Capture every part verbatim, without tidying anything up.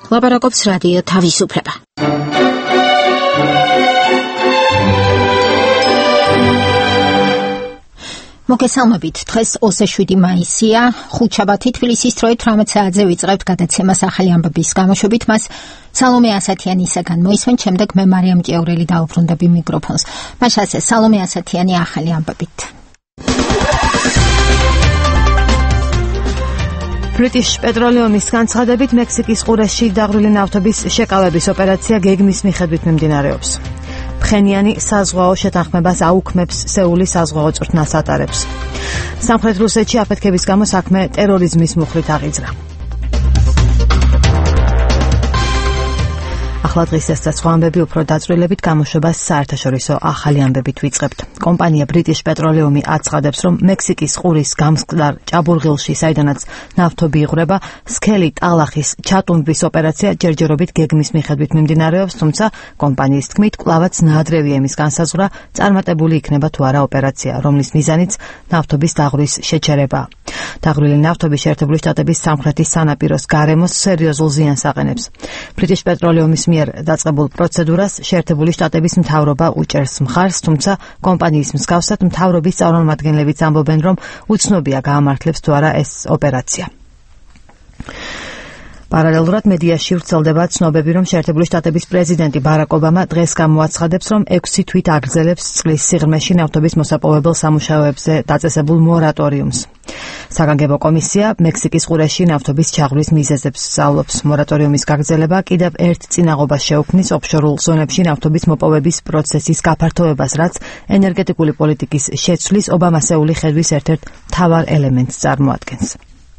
ლაპარაკობს რადიო თავისუფლება. მოგესალმებით, დღეს ოცდაშვიდი მაისია, ხუთშაბათი, თბილისის დროით თვრამეტ საათზე ვიწყებთ გადაცემას ახალი ამბების გამოშვებით. მას სალომე ასათიანისაგან მოისმენთ, შემდეგ მე მარიამ ჭიაურელი დაუბრუნდები მიკროფონს. მაშასე სალომე ასათიანი ახალი ამბებით. British Petroleum-ის განცხადებით მექსიკის ყურეში დაღვრილი ნავთობის შეკავების ოპერაცია გეგმის მიხედვით მიმდინარეობს. ფხენიანი საზღვაო შეთანხმებას აუქმებს, სეულის საზღვაო წვრთნას ატარებს. სამხრეთ რუსეთში აფეთქების გამო საქმე ტერორიზმის მუხლით აღიძრა. ახლა დღის ეს და სხვა ამბები უფრო დაწვრილებით გამოშვებას საერთაშორისო ახალი ამბებით ვიწყებთ. კომპანია British Petroleum-ი აცხადებს, რომ მექსიკის ყურის გამსხდარ ჭაბურღილში, საიდანაც ნავთობი იღვრება, სქელი ტალახის ჩატუმბვის ოპერაცია ჯერჯერობით გეგმის მიხედვით მიმდინარეობს, თუმცა კომპანიის თქმით, კვლავაც ნაადრევია იმის განსაზღვრა, წარმატებული იქნება თუ არა ოპერაცია, რომლის მიზანიც ნავთობის დაღვრვის შეჩერებაა. დაღვრილი ნავთობი შეერთებული შტატების სამხრეთის სანაპიროს გარემოს სერიოზულ ზიანს აყენებს. British Petroleum-ის მიერ დაწყებულ პროცედურას შეერთებული შტატების მთავრობა უჭერს მხარს, თუმცა კომპანიის მსგავსად მთავრობის წარმომადგენლებიც ამბობენ, რომ უცნობია გაამართლებს თუ არა ეს ოპერაცია. პარალელურად მედიაში ვრცელდება ცნობები, რომ შეერთებული შტატების პრეზიდენტი ბარაკ ობამა დღეს გამოაცხადებს, რომ ექვსი თვით აგრძელებს წყლის სიღრმეში ნავთობის მოსაპოვებელ სამუშაოებზე დაწესებულ მორატორიუმს. საგანგებო კომისია მექსიკის ყურეში ნავთობის ჩაღვრის მიზეზებს სწავლობს. მორატორიუმის გაგრძელება კიდევ ერთ წინაღობას შეუქმნის ოფშორულ ზონებში ნავთობის მოპოვების პროცესის გაფართოებას, რაც ენერგეტიკული პოლიტიკის შეცვლის ობამასეული ხედვის ერთ-ერთ მთავარ ელემენტს წარმოადგენს.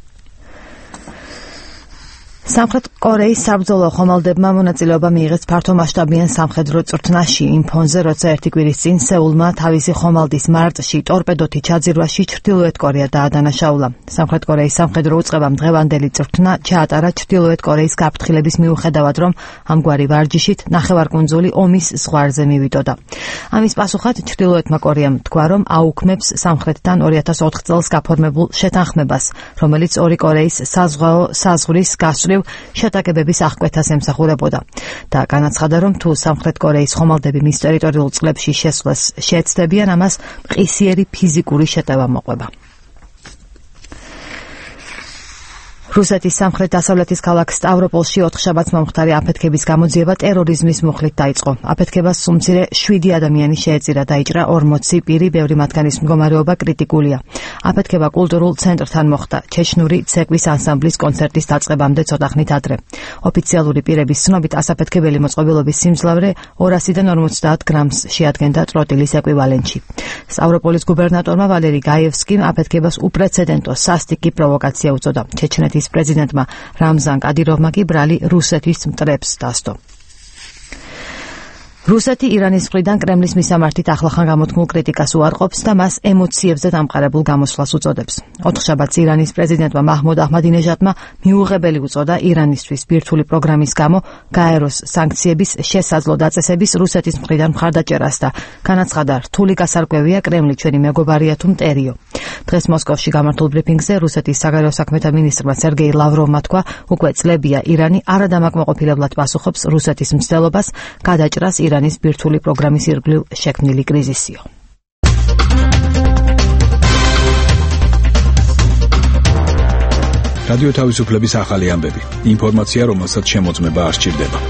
სამხრეთ კორეის საბრძოლო ხომალდებმა მონაწილეობა მიიღეს ფართომასშტაბიან სამხედრო წვრთნაში იმ ფონზე, როცა ერთი კვირის წინ სეულმა თავისი ხომალდის მარტში ტორპედოთი ჩაძირვაში ჩრდილოეთ კორეა დაადანაშაულა. სამხრეთ კორეის სამხედრო უწყებამ დღევანდელი წვრთნა ჩაატარა ჩრდილოეთ კორეის გაფრთხილების მიუხედავად, რომ ამგვარი ვარჯიშით ნახევარკუნძული ომის ზღვარზე მივიდოდა. ამის პასუხად ჩრდილოეთმა კორეამ თქვა, რომ აუქმებს სამხრეთთან ორი ათას ოთხ წელს გაფორმებულ შეთანხმებას, რომელიც ორი კორეის საზღვაო საზღვრის გასწვრივ შეტაკებების აღკვეთას ემსახურებოდა და განაცხადა, რომ თუ სამხრეთ კორეის ხომალდები მის ტერიტორიულ წყლებში შესვლას შეეცდებიან, ამას მყისიერი ფიზიკური შეტევა მოყვება. რუსეთის სამხრეთ-დასავლეთის ქალაქ სტავროპოლში ოთხშაბათს მომხდარი აფეთქების გამოძიება ტერორიზმის მუხლით დაიწყო. აფეთქებას სულ მცირე შვიდი ადამიანი შეეწირა, დაიჭრა ორმოცი პირი, ბევრი მათგანის მდგომარეობა კრიტიკულია. აფეთქება კულტურულ ცენტრთან მოხდა, ჩეჩნური ცეკვის ანსამბლის კონცერტის დაწყებამდე ცოტა ხნით ადრე. ოფიციალური პირების ცნობით ასაფეთქებელი მოწყობილობის სიმძლავრე ორასიდან ორმოცდაათ გრამს შეადგენდა ტროტილის ეკვივალენტში. სტავროპოლის გუბერნატორმა ვალერი გაიევსკიმ აფეთქებას უპრეცედენტო სასტიკი პროვოკაცია უწოდა. ჩეჩნეთის პრეზიდენტმა რამზან კადიროვმა კი ბრალი რუსეთის მტრებს დასდო. რუსეთი ირანის მხრიდან კრემლის მისამართით ახლახან გამოთქმულ კრიტიკას უარყოფს და მას ემოციებზე დამყარებულ გამოსვლას უწოდებს. ოთხშაბათს ირანის პრეზიდენტმა მაჰმუდ აჰმადინეჟადმა მიუღებელი უწოდა ირანისთვის ბირთვული პროგრამის გამო გაეროს სანქციების შესაძლო დაწესების რუსეთის მხრიდან მხარდაჭერას და განაცხადა, რთული გასარკვევია კრემლი ჩვენი მეგობარია თუ მტერიო. დღეს მოსკოვში გამართულ ბრიფინგზე რუსეთის საგარეო საქმეთა მინისტრმა სერგეი ლავროვმა თქვა, უკვე წლებია ირანი არადამაკმაყოფილებლად პასუხობს რუსეთის მცდელობას გადაჭრას ირანის ბირთვული პროგრამის ირგვლივ შექმნილი კრიზისიო. რადიო თავისუფლების ახალი ამბები. ინფორმაცია, რომელსაც შემოწმება არ სჭირდება.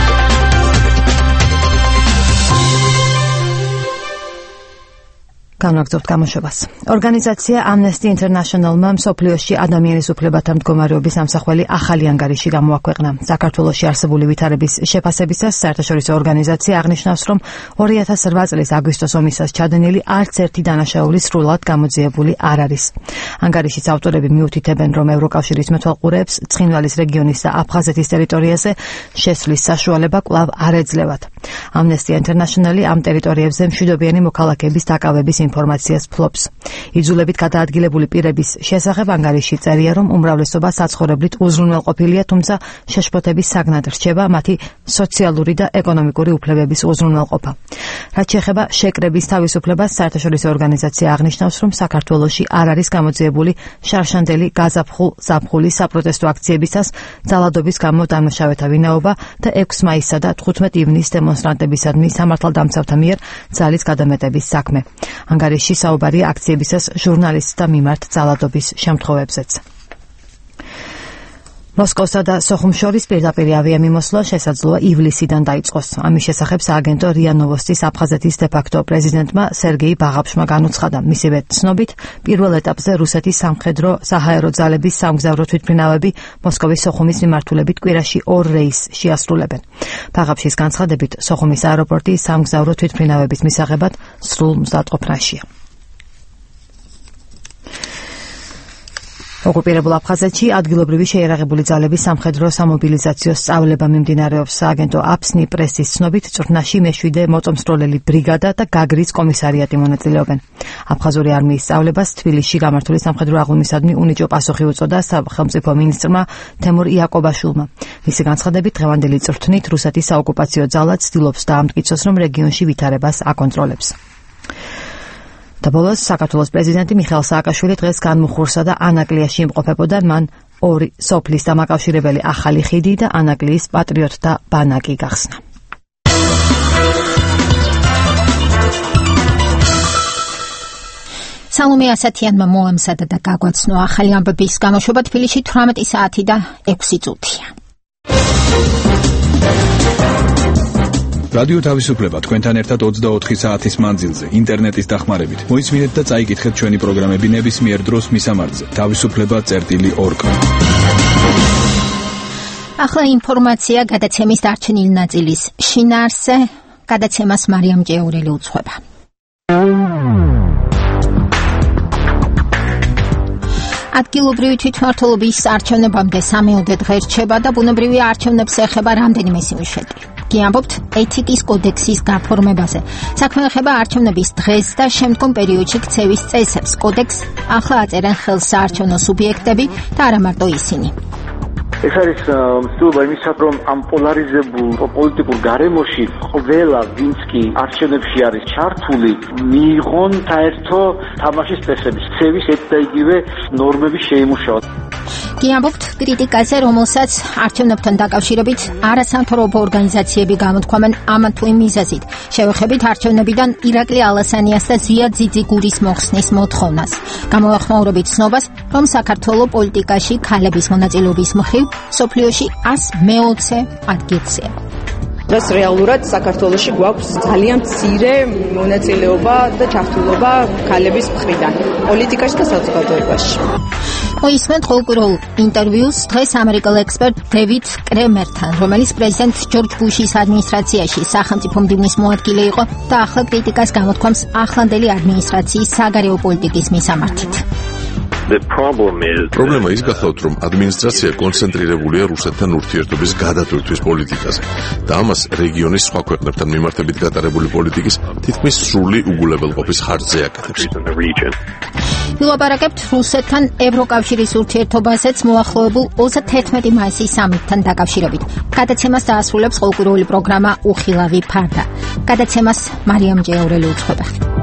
განვაგრძობთ გამოშვებას. ორგანიზაცია Amnesty International-მა მსოფლიოში ადამიანის უფლებათა მდგომარეობის ამსახველი ახალი ანგარიში გამოაქვეყნა. საქართველოში არსებული ვითარების შეფასებისას საერთაშორისო ორგანიზაცია აღნიშნავს, რომ ორი ათას რვა წლის აგვისტოს ომისას ჩადენილი არც ერთი დანაშაული სრულად გამოძიებული არ არის. ანგარიშის ავტორები მიუთითებენ, რომ ევროკავშირის მეთვალყურეებს ცხინვალის რეგიონის და აფხაზეთის ტერიტორიაზე შესვლის საშუალება კვლავ არ ეძლევათ. Amnesty International ამ ტერიტორიებზე მშვიდობიანი მოქალაქეების დაკავების ინფორმაციას ფლობს. იძულებით გადაადგილებული პირების შესახებ ანგარიში წერია, რომ უმრავლესობა საცხოვრებლით უზრუნველყოფილია, თუმცა შეშფოთების საგნად რჩება მათი სოციალური და ეკონომიკური უფლებების უზრუნველყოფა. რაც შეეხება შეკრების თავისუფლებას, საერთაშორისო ორგანიზაცია აღნიშნავს, რომ საქართველოში არ არის გამოძიებული განხორციელებული შარშანდელი გაზაფხულ ზაფხულის საპროტესტო აქციებისას ძალადობის გამო დამნაშავეთა ვინაობა და ექვსი მაისსა და თხუთმეტი ივნის დემონსტრანტებისადმი სამართალდამცავთა მიერ ძალის გადამეტების საქმე. ანგარიშში საუბარია აქციებისას ჟურნალისტთა მიმართ ძალადობის შემთხვევებზეც. მოსკოვსა და სოხუმს შორის პირდაპირ ავიამიმოსვლა შესაძლოა ივლისიდან დაიწყოს. ამის შესახებ სააგენტო რია ნოვოსტის აფხაზეთის დე-ფაქტო პრეზიდენტმა სერგეი ბაღაფშმა განუცხადა. მისივე ცნობით, პირველ ეტაპზე რუსეთის სამხედრო საჰაერო ძალების სამგზავრო თვითმფრინავები მოსკოვის სოხუმის მიმართულებით კვირაში ორ რეისს შეასრულებენ. ბაღაფშის განცხადებით, სოხუმის აეროპორტი სამგზავრო თვითმფრინავების მისაღებად სრულ მზადყოფნაშია. ოკუპირებულ აფხაზეთში ადგილობრივი შეიარაღებული ძალების სამხედრო სამობილიზაციო სწავლება მიმდინარეობს. სააგენტო აფსნი პრესის ცნობით, წვრთნაში მეშვიდე მოწამსროლელი ბრიგადა და გაგრის კომისარიატი მონაწილეობენ. აფხაზური არმიის სწავლებას თბილისში გამართული სამხედრო აღლუმისადმი უნიჭო პასუხი უწოდა სახელმწიფო მინისტრმა თემურ იაკობაშვილმა. მისი განცხადებით, დღევანდელი წვრთნით რუსეთის საოკუპაციო ძალა ცდილობს დაამტკიცოს, რომ რეგიონში ვითარებას აკონტროლებს. და ბოლოს საქართველოს პრეზიდენტი მიხეილ სააკაშვილი დღეს განმუხურსა და ანაკლიაში იმყოფებოდა. მან ორი სოფლის დამაკავშირებელი ახალი ხიდი და ანაკლიის პატრიოტთა ბანაკი გახსნა. სალომე ასათიანმა მოამზადა და გაგვაცნო ახალი ამბების გამოშვება. თბილისში თვრამეტი საათი და ექვსი წუთია. რადიო თავისუფლება თქვენთან ერთად ოცდაოთხი საათის მანძილზე ინტერნეტის დახმარებით. მოისმინეთ და წაიკითხეთ ჩვენი პროგრამები ნებისმიერ დროს მისამართზე თავისუფლება წერტილი ორ კომ. ახლა ინფორმაცია გადაცემის დარჩენილი ნაწილის შინაარსზე. გადაცემას მარიამ ჭეურელი უძღვება. ადგილობრივი თვითმმართველობის არჩევნებამდე სამეოდე დღე რჩება და ბუნებრივი არჩევნებს ეხება რამდენიმე სიუჟეტი. კი ამბობთ ეთიკის კოდექსის გაფორმებაზე. საქმე ეხება არჩევნების დღეს და შემდგომ პერიოდში ქცევის წესებს. კოდექს ახლა აწერენ ხელს საარჩევნო სუბიექტები და არა მარტო ისინი. ეს არის მსწავლობა იმისათვის, რომ ამ პოლარიზებულ პოლიტიკურ გარემოში ყველა ვინც კი არჩევნებში არის ჩართული, მიიღონ საერთო თამაშის წესების, ქცევის ერთ და იგივე ნორმები შეიმუშაოთ. კი ამბობთ კრიტიკაზე, რომელსაც არჩევნებთან დაკავშირებით არასამთავრობო ორგანიზაციები გამოთქვამენ ამ თუ იმ მიზეზით. შევეხებით არჩევნებიდან ირაკლი ალასანიას და ზია ძიძიგურის მოხსნის მოთხოვნას. გამოეხმაურებით ცნობას, რომ საქართველოს პოლიტიკაში ქალების მონაწილეობის მხრივ სოფლიოში ას მეოცე ადგილზეა. დღეს რეალურად საქართველოში გვაქვს ძალიან მცირე მონაწილეობა და ჩართულობა ქალების მხრიდან პოლიტიკაში და საზოგადოებაში. მოისმენთ ყოველკვირეულ ინტერვიუს დღეს ამერიკელ ექსპერტ დევიდ კრემერთან, რომელიც პრეზიდენტ ჯორჯ ბუშის ადმინისტრაციაში სახელმწიფო მდივნის მოადგილე იყო და ახლა კრიტიკას გამოთქვამს ახლანდელი ადმინისტრაციის საგარეო პოლიტიკის მისამართით. პრობლემა ის გახლავთ, რომ ადმინისტრაცია კონცენტრირებულია რუსეთთან ურთიერთობის გადატვირთვის პოლიტიკაზე და ამას რეგიონის სხვა ქვეყნებთან მიმართებით გატარებული პოლიტიკის თითქმის სრული უგულებელყოფის ხარჯზე აკეთებს. ვილაპარაკებთ რუსეთთან ევროკავშირის ურთიერთობაზეც მოახლოებულ ოცდაათი მაისის სამიტთან დაკავშირებით. გადაცემას დაასრულებს ყოველკვირეული პროგრამა უხილავი ფარდა. გადაცემას მარიამ ჭეურელი უძღვება.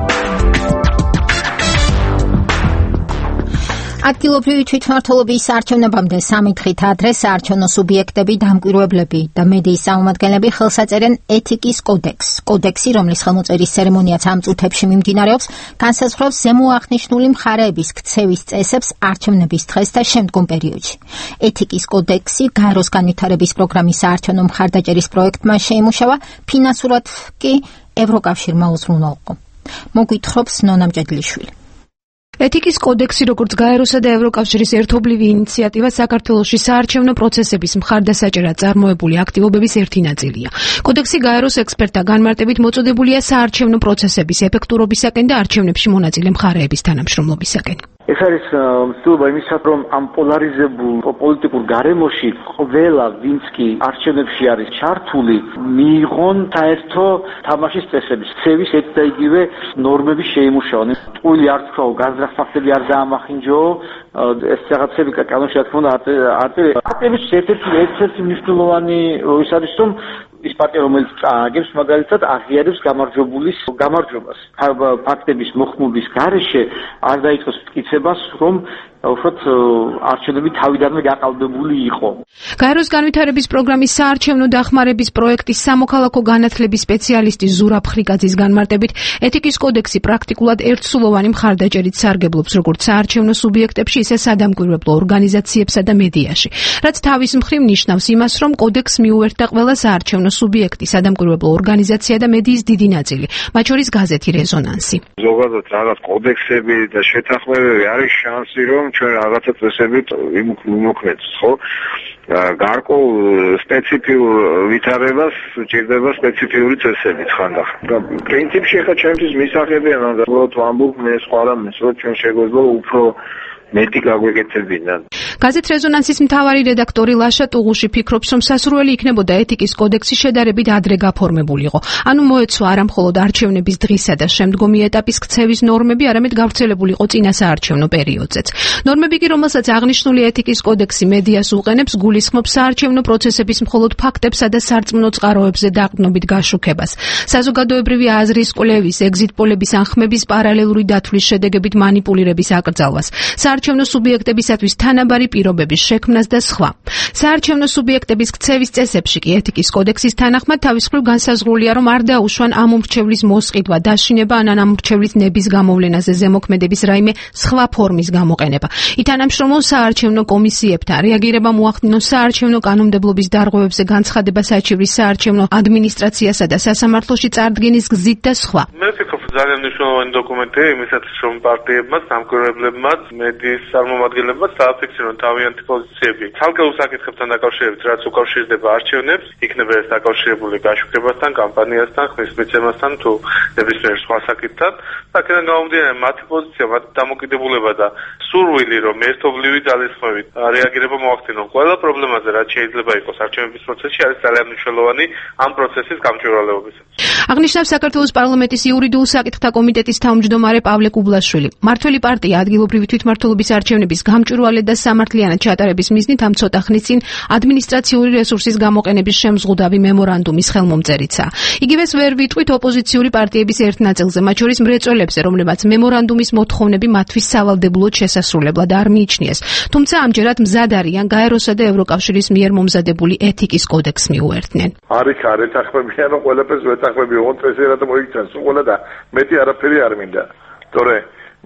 ადგილობრივი თვითმმართველობის არჩევნებამდე სამი დღით ადრე საარჩევნო სუბიექტები, დამკვირვებლები და მედიის წარმომადგენლები ხელს აწერენ ეთიკის კოდექსს. კოდექსი, რომლის ხელმოწერის ცერემონიაც ამ წუთებში მიმდინარეობს, განსაზღვრავს ზემოაღნიშნული მხარეების ქცევის წესებს არჩევნების დღეს და შემდგომ პერიოდში. ეთიკის კოდექსი გაეროს განვითარების პროგრამის საარჩევნო მხარდაჭერის პროექტმა შეიმუშავა, ფინანსურად კი ევროკავშირმა უზრუნველყო. მოგვითხრობს ნონა მჭედლიშვილი. ეთიკის კოდექსი, როგორც გაეროსა და ევროკავშირის ერთობლივი ინიციატივა, საქართველოში საარჩევნო პროცესების მხარდასაჭერად წარმოებული აქტივობების ერთი ნაწილია. კოდექსი გაეროს ექსპერტთა განმარტებით მოწოდებულია საარჩევნო პროცესების ეფექტურობისაკენ და არჩევნებში მონაწილე მხარეების თანამშრომლობისაკენ. ეს არის მსწავლობა იმისათვის, რომ ამ პოლარიზებულ პოლიტიკურ გარემოში ყველა ვინც კი არჩევნებში არის ჩართული, მიიღონ საერთო თამაშის წესების, ქცევის ერთ და იგივე ნორმები შეიმუშაონ. ტყუილი არ თქვა, განზრახ ფაქტები არ დაამახინჯო, ეს რაღაცები კანონში რა თქმა უნდა არტების ერთ-ერთი ერთ-ერთი მნიშვნელოვანი ის არის, რომ ის პარტია, რომელიც წააგებს, მაგალითად აღიარებს გამარჯვებულის გამარჯვებას. ფაქტების მოხმობის გარეშე არ დაიწყოს მტკიცებას, რომ უშუალოდ არჩევნები თავიდანვე გაყალბებული იყო. გაეროს განვითარების პროგრამის საარჩევნო დახმარების პროექტის სამოქალაქო განათლების სპეციალისტი ზურაბ ხრიკაძის განმარტებით, ეთიკის კოდექსი პრაქტიკულად ერთსულოვანი მხარდაჭერით სარგებლობს როგორც საარჩევნო სუბიექტებში, ისე სადამკვირვებლო ორგანიზაციებსა და მედიაში. რაც თავის მხრივ ნიშნავს იმას, რომ კოდექსს მიუერთდა ყველა საარჩევნო სუბიექტი, სადამკვირვებლო ორგანიზაცია და მედიის დიდი ნაწილი, მათ შორის გაზეთი რეზონანსი. ზოგადად რაღაც კოდექსები და შეთანხმებები არის შანსი, რომ ჩვენ რაღაცა წესებით იმოქმედს, ხო? გარკვეულ სპეციფიურ ვითარებას ჭირდება სპეციფიური წესები ხანდახან. პრინციპში ხა ჩემთვის მისაღებია, მაგრამ ვამბობ მე სხვა რამეს, რომ ჩვენ შეგვეძლო უფრო მეტი გაგვეკეთებინან. გაზეთ რეზონანსის მთავარი რედაქტორი ლაშა ტუღუში ფიქრობს, რომ სასურველი იქნებოდა ეთიკის კოდექსი შედარებით ადრე გაფორმებულიყო. ანუ მოეცვა არა მხოლოდ არჩევნების დღისა და შემდგომი ეტაპის ქცევის ნორმები, არამედ გავრცელებულიყო წინა საარჩევნო პერიოდზეც. ნორმები კი, რომელსაც აღნიშნული ეთიკის კოდექსი მედიას უყენებს, გულისხმობს საარჩევნო პროცესების მხოლოდ ფაქტებსა და სარწმუნო წყაროებზე დაყრდნობით გაშუქებას. საზოგადოებრივი აზრის კვლევის, ეგზიტ პოლების ან ხმების პარალელური დათვლის შედეგებით მანიპულირების აკრძალვას. საარჩევნო სუბიექტებისათვის თანაბარი პირობების შექმნას და სხვა. საარჩევნო სუბიექტების ქცევის წესებში კი ეთიკის კოდექსის თანახმად თავის მხრივ განსაზღვრულია, რომ არ დაუშვან ამ უმრჩევლის მოსყიდვა, დაშინება ან ამ უმრჩევლის ნების გამოვლენაზე ზემოქმედების რაიმე სხვა ფორმის გამოყენება. ითანამშრომლონ საარჩევნო კომისიებთან, რეაგირება მოახდინონ საარჩევნო კანონმდებლობის დარღვევებზე, განცხადება საჩივრის საარჩევნო ადმინისტრაციასა და სასამართლოში წარდგენის გზით და სხვა. მე ვფიქრობ, ძალიან მნიშვნელოვანი დოკუმენტია იმისათვის, რომ პარტიებმაც, დამკვირვებლებმაც, მედიის წარმომადგენლებმაც დააფიქსირონ თავიანთი პოზიციები. ცალკეულ საკითხებთან დაკავშირებით, რაც უკავშირდება არჩევნებს, იქნება ეს დაკავშირებული გაშუქებასთან, კამპანიასთან, ხმის მიცემასთან თუ ნებისმიერ სხვა საკითხთან. აქედან გამომდინარე, მათი პოზიცია, მათი დამოკიდებულება და სურვილი, რომ ერთობლივი ძალისხმევით რეაგირება მოახდინონ ყველა პრობლემაზე, რაც შეიძლება იყოს არჩევნების პროცესში, არის ძალიან მნიშვნელოვანი ამ პროცესის გამჭვირვალეობისათვის. აღნიშნავს საქართველოს პარლამენტის იურიდიულ საკითხთა კომიტეტის თავმჯდომარე პავლე კუბლაშვილი. მმართველი პარტია ადგილობრივი თვითმმართველობის არჩევნების გამჭვირვალედ და სამართლიანად ჩატარების მიზნით ამ ცოტა ხნის წინ ადმინისტრაციული რესურსის გამოყენების შემზღუდავი მემორანდუმის ხელმომწერიცაა. იგივეს ვერ ვიტყვით ოპოზიციური პარტიების ერთ ნაწილზე, მათ შორის მრეწველებზე, რომლებმაც მემორანდუმის მოთხოვნები მათთვის სავალდებულოდ შესასრულებლად არ მიიჩნიეს. თუმცა ამჯერად მზად არიან გაეროსა და ევროკავშირის მიერ მომზადებული ეთიკის კოდექსს მიუერთდნენ. არის არ ეთანხმებიან, რომ ყველაფერს ვეთანხმები, ოღონდ წესერად მოიქცეს უყოლა და მეტი არაფერი არ მინდა. თორე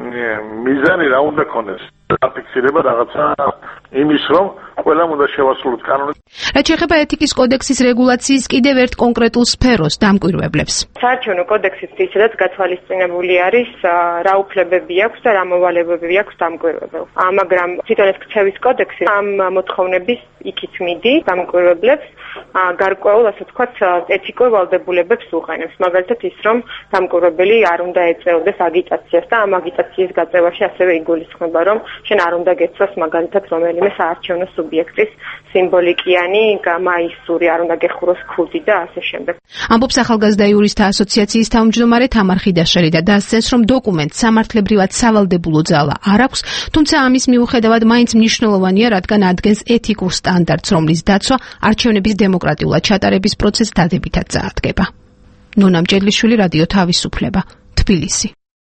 მიზანი რა უნდა ქონდეს? აფიქსირება რაღაცა იმის, რომ ყველამ უნდა შევასრულოთ კანონი. რაც შეეხება ეთიკის კოდექსის რეგულაციის კიდევ ერთ კონკრეტულ სფეროს, დამკვირვებლებს. საარჩევნო კოდექსით ისედაც გათვალისწინებული არის რა უფლებები აქვს და რა მოვალეობები აქვს დამკვირვებელს. მაგრამ თვითონ ეს ქცევის კოდექსი ამ მოთხოვნების იქით მიდის დამკვირვებლებს გარკვეულ, ასე ვთქვათ, ეთიკურ ვალდებულებებს უყენებს. მაგალითად ის, რომ დამკვირვებელი არ უნდა ეწეოდეს აგიტაციას და ამ აგიტაციის გაწევაში ასევე იგულისხმება, რომ შენ არ უნდა გეცვას მაგალითად რომელიმე საარჩევნო სუბიექტის სიმბოლიკიანი მაისური, არ უნდა გეხუროს ქუდი და ასე შემდეგ. ამბობს ახალგაზრდა იურისტთა ასოციაციის თავმჯდომარე თამარ ხიდაშვილი და დასცენს, რომ დოკუმენტს სამართლებრივად სავალდებულო ძალა არ აქვს, თუმცა ამის მიუხედავად მაინც მნიშვნელოვანია, რადგან ადგენს ეთიკურ სტანდარტს, რომლის დაცვა არჩევნების დემოკრატიულად ჩატარების პროცესს დადებითად წაადგება. ნონა მჭედლიშვილი, რადიო თავისუფლება, თბილისი.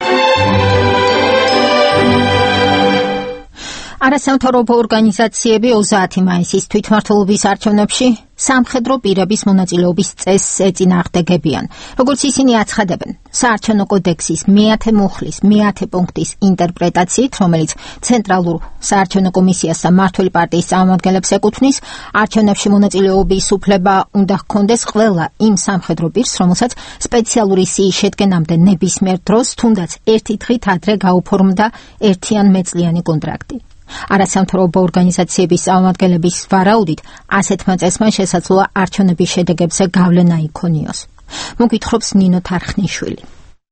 არასამთავრობო ორგანიზაციები ოცდაათი მაისის თვითმმართველობის არჩევნებში სამხედრო პირების მონაწილეობის წესს ეწინააღმდეგებიან. როგორც ისინი აცხადებენ, საარჩევნო კოდექსის მეათე მუხლის მეათე პუნქტის ინტერპრეტაციით, რომელიც ცენტრალურ საარჩევნო კომისიას და მმართველი პარტიის წარმომადგენლებს ეკუთვნის, არჩევნებში მონაწილეობის უფლება უნდა ჰქონდეს ყველა იმ სამხედრო პირს, რომელსაც სპეციალური სიის შედგენამდე ნებისმიერ დროს, თუნდაც ერთი დღით ადრე გაუფორმდა ერთი ან მეწლიანი კონტრაქტი. არასამთავრობო ორგანიზაციების წარმომადგენლების ვარაუდით, ასეთმა წესმა შესაძლოა არჩევნების შედეგებზე გავლენა იქონიოს. მოგვითხრობს ნინო თარხნიშვილი.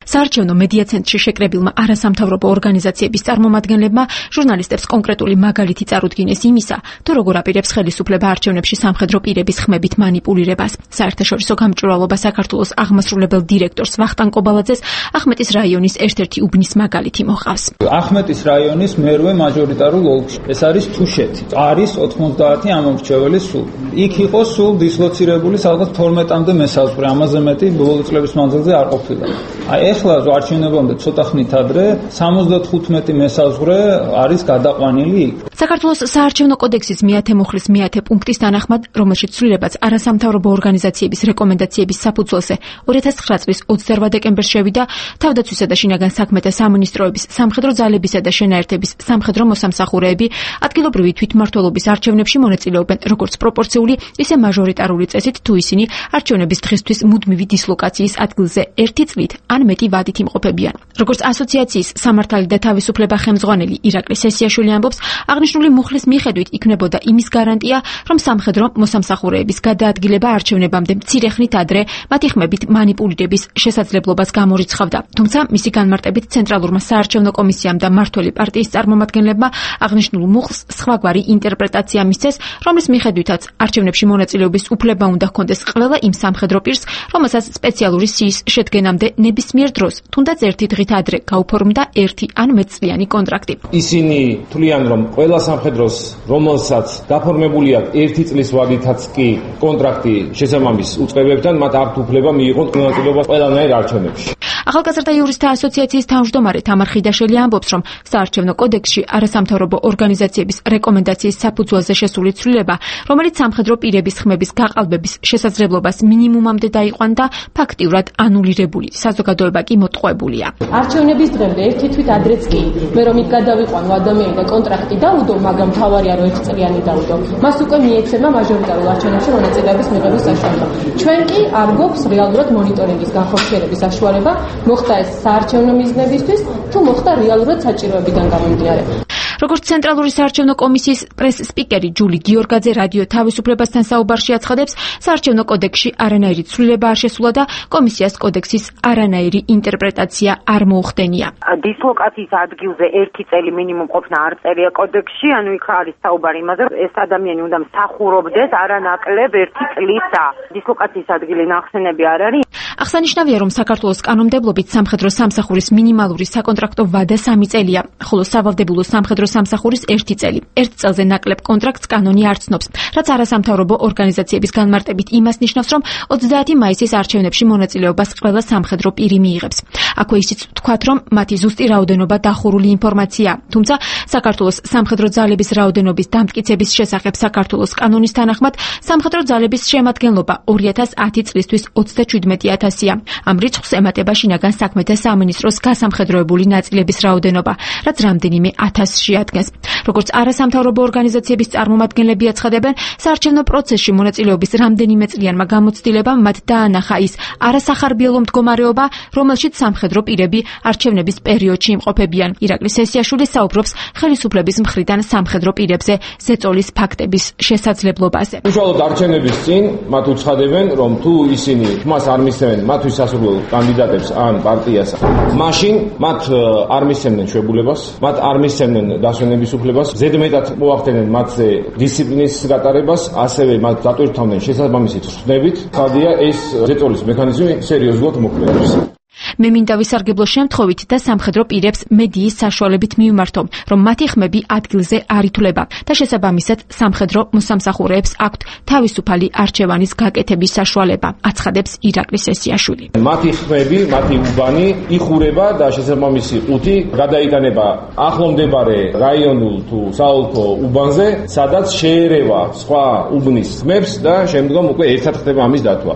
საარჩევნო მედია ცენტრში შეკრებილმა არასამთავრობო ორგანიზაციების წარმომადგენლებმა ჟურნალისტებს კონკრეტული მაგალითი წარუდგინეს იმისა, თუ როგორ აპირებს ხელისუფლება არჩევნებში სამხედრო პირების ხმებით მანიპულირებას. საერთაშორისო გამჭვირვალობა საქართველოს აღმასრულებელ დირექტორს ვახტანგ კობალაძეს ახმეტის რაიონის ერთ-ერთი უბნის მაგალითი მოყავს. ახმეტის რაიონის მერვე მაჟორიტარულ ოლქში. ეს არის თუშეთი. არის ოთხმოცდაათი ამომრჩეველი სულ. იქ იყო სულ დისლოცირებული სადღაც თორმეტამდე მესაზღვრე, ამაზე მეტი ბოლო წლების მანძილზე არ ყოფილა. აი ეხლა არჩევნებამდე ცოტა ხნით ადრე სამოცდათხუთმეტი მესაზღვრე არის გადაყვანილი იქ. საქართველოს საარჩევნო კოდექსის მეათე მუხლის მეათე პუნქტის თანახმად, რომელშიც ცვლილებაც არასამთავრობო ორგანიზაციების რეკომენდაციების საფუძველზე ორი ათას ცხრა წლის ოცდაორ დეკემბერს შევიდა თავდაცვისა და შინაგან საქმეთა სამინისტროების სამხედრო ძალებისა და შენაერთების სამხედრო მოსამსახურეები ადგილობრივი თვითმმართველობის არჩევნებში მონაწილეობენ როგორც პროპორციული, ისე მაჟორიტარული წესით, თუ ისინი არჩევნების დღისთვის მუდმივი დისლოკაციის ადგილზე ერთი წლით ან მეტი ვადით იმყოფებიან. როგორც ასოციაციის სამართალი და თავისუფლება ხელმძღვანელი ირაკლი სესიაშვილი ამბობს, აღნიშნული მუხლის მიხედვით იქნებოდა იმის გარანტია, რომ სამხედრო მოსამსახურეების გადაადგილება არჩევნებამდე მცირე ხნით ადრე მათი ხმებით მანიპულირების შესაძლებლობას გამორიცხავდა. თუმცა მისი განმარტებით ცენტრალურმა საარჩევნო კომისიამ და მმართველი პარტიის წარმომადგენლებმა აღნიშნულ მუხლს სხვაგვარი ინტერპრეტაცია მისცეს, რომლის მიხედვითაც არჩევნებში მონაწილეობის უფლება უნდა ჰქონდეს ყველა იმ სამხედრო პირს, რომელსაც სპეციალური სიის შედგენამდე ნებისმიერ დროს, თუნდაც ერთი დღით ადრე გაუფორმდა ერთი ან მეტწლიანი კონტრაქტი. ისინი თვლიან, რომ ყველა სამხედროს, რომელსაც გაფორმებული აქვს ერთი წლის ვადითაც კი კონტრაქტი შესაბამის უწყებებთან, მათ აქვთ უფლება მიიღონ მონაწილეობა ყველანაირ არჩევნებში. ახალგაზრდა იურისტთა ასოციაციის თავმჯდომარე თამარ ხიდაშვილი ამბობს, რომ საარჩევნო კოდექსში არასამთავრობო ორგანიზაციების რეკომენდაციის საფუძველზე შესული ცვლილება, რომელიც სამხედრო პირების ხმების გაყალბების შესაძლებლობას მინიმუმამდე დაიყვანდა, ფაქტიურად ანულირებული. საზოგადოება კი მოტყუებულია. არჩევნების დღემდე ერთი თვით ადრეც კი, მე რომ იქ გადავიყვანო ადამიანი და კონტრაქტი დაუდო, მაგრამ თავარია რომ ერთი წლიანი დაუდო. მას უკვე მიეცემა მაჟორიტარულ არჩევნებში მონაწილეობის მიღების საშუალება. ჩვენ კი არ გვაქვს რეალურად მონიტორინგის განხორციელების საშუალება, მოხდა ეს საარჩევნო მიზნებისთვის, თუ მოხდა რეალურად საჭიროებიდან გამომდინარე. როგორც ცენტრალური საარჩევნო კომისიის პრეს-სპიკერი ჯული გიორგაძე რადიო თავისუფლებასთან საუბარში აცხადებს, საარჩევნო კოდექსში არანაირი ცვლილება არ შესულა და კომისიას კოდექსის არანაირი ინტერპრეტაცია არ მოუხდენია. დისლოკაციის ადგილზე ერთი წელი მინიმუმ ყოფნა არ წერია კოდექსში, ანუ იქ არის საუბარი იმაზე, რომ ეს ადამიანი უნდა მსახურობდეს არანაკლებ ერთი წლისა. დისლოკაციის ადგილი ნახსენები არ არის. აღსანიშნავია, რომ საქართველოს კანონმდებლობით სამხედრო სამსახურის მინიმალური საკონტრაქტო ვადა სამი წელია, ხოლო სავალდებულო სამხედრო სამსახურის ერთი წელი. ერთ წელზე ნაკლებ კონტრაქტს კანონი არ ცნობს, რაც არასამთავრობო ორგანიზაციების განმარტებით იმას ნიშნავს, რომ ოცდაათი მაისის არჩევნებში მონაწილეობას ყველა სამხედრო პირი მიიღებს. აქვე ისიც ვთქვათ, რომ მათი ზუსტი რაოდენობა დახურული ინფორმაცია, თუმცა საქართველოს სამხედრო ძალების რაოდენობის დამტკიცების შესახებ საქართველოს კანონის თანახმად სამხედრო ძალების შემადგენლობა ორი ათას ათი წლისთვის ოცდაშვიდმეტი ათასია. ამ რიცხვს ემატება შინაგან საქმეთა სამინისტროს გასამხედროებული ნაწილების რაოდენობა, რაც რამდენიმე ათასში ადგენს. როგორც არასამთავრობო ორგანიზაციების წარმომადგენლები აცხადებენ, საარჩევნო პროცესში მონაწილეობის რამდენიმე წლიანმა გამოცდილებამ მათ დაანახა ის არასახარბიელო მდგომარეობა, რომელშიც სამხედრო პირები არჩევნების პერიოდში იმყოფებიან. ირაკლი სესიაშვილი საუბრობს ხელისუფლების მხრიდან სამხედრო პირებზე ზეწოლის ფაქტების შესაძლებლობაზე. უშუალოდ არჩევნების წინ მათ უცხადებენ, რომ თუ ისინი ხმას არ მისცემენ მათთვის სასურველ კანდიდატებს ან პარტიას, მაშინ მათ არ მისცემენ შვებულებას, მათ არ მისცემენ დასვენების უფლებას, ზედმეტად მოახდენენ მათზე დისციპლინის გატარებას, ასევე მათ დატვირთავდნენ შესაბამისი ცნობით. ხალხია ეს ზეწოლის მექანიზმი სერიოზულად მოქმედებს. მე მინდა ვისარგებლო შემთხვევით და სამხედრო პირებს მედიის საშუალებით მივმართო, რომ მათი ხმები ადგილზე არ ითვლება და შესაბამისად სამხედრო მოსამსახურეებს აქვთ თავისუფალი არჩევანის გაკეთების საშუალება, აცხადებს ირაკლი სესიაშვილი. მათი ხმები, მათი უბანი იხურება და შესაბამისი ყუთი გადაიტანება ახლომდებარე რაიონულ თუ საოლქო უბანზე, სადაც შეერევა სხვა უბნის ხმებს და შემდგომ უკვე ერთად ხდება ამის დათვა.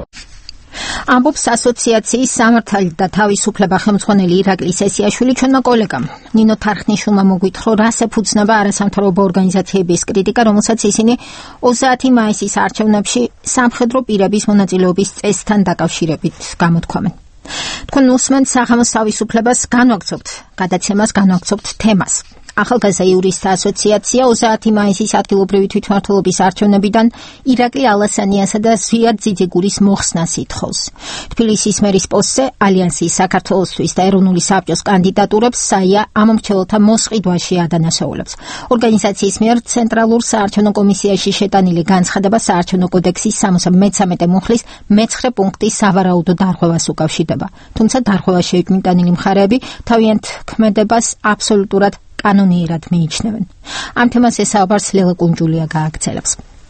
ამბობს ასოციაციის სამართალი და თავისუფლება ხელმძღვანელი ირაკლი სესიაშვილი ჩვენმა კოლეგამ. ნინო თარხნიშვილმა მოგვითხრა, რას ეფუძნება არასამთავრობო ორგანიზაციების კრიტიკა, რომელსაც ისინი ოცდაათი მაისის არჩევნებში სამხედრო პირების მონაწილეობის წესთან დაკავშირებით გამოთქვამენ. თქვენ უსმენთ საღამოს თავისუფლებას, განვაგრძობთ გადაცემას, განვაგრძობთ თემას. ახალგაზრდა იურისტთა ასოციაცია ოცდაათი მაისის ადგილობრივი თვითმმართველობის არჩევნებიდან ირაკლი ალასანიასა და ზვიად ძიძიგურის მოხსნას ითხოვს. თბილისის მერის პოსტზე ალიანსის საქართველოსთვის და ეროვნული საბჭოს კანდიდატურებს საია ამომრჩეველთა მოსყიდვაში ადანაშაულებს. ორგანიზაციის მიერ ცენტრალურ საარჩევნო კომისიაში შეტანილი განცხადება საარჩევნო კოდექსის სამოცდამეცამეტე მუხლის მეცხრე პუნქტის სავარაუდო დარღვევას უკავშირდება. თუმცა დარღვევა შეიტანილი მხარეები თავიანთ ქმედებას აბსოლუტურად კანონიერად მიიჩნევენ. ამ თემას ესაუბარს ლელა კუნჯულია გააგრძელებს.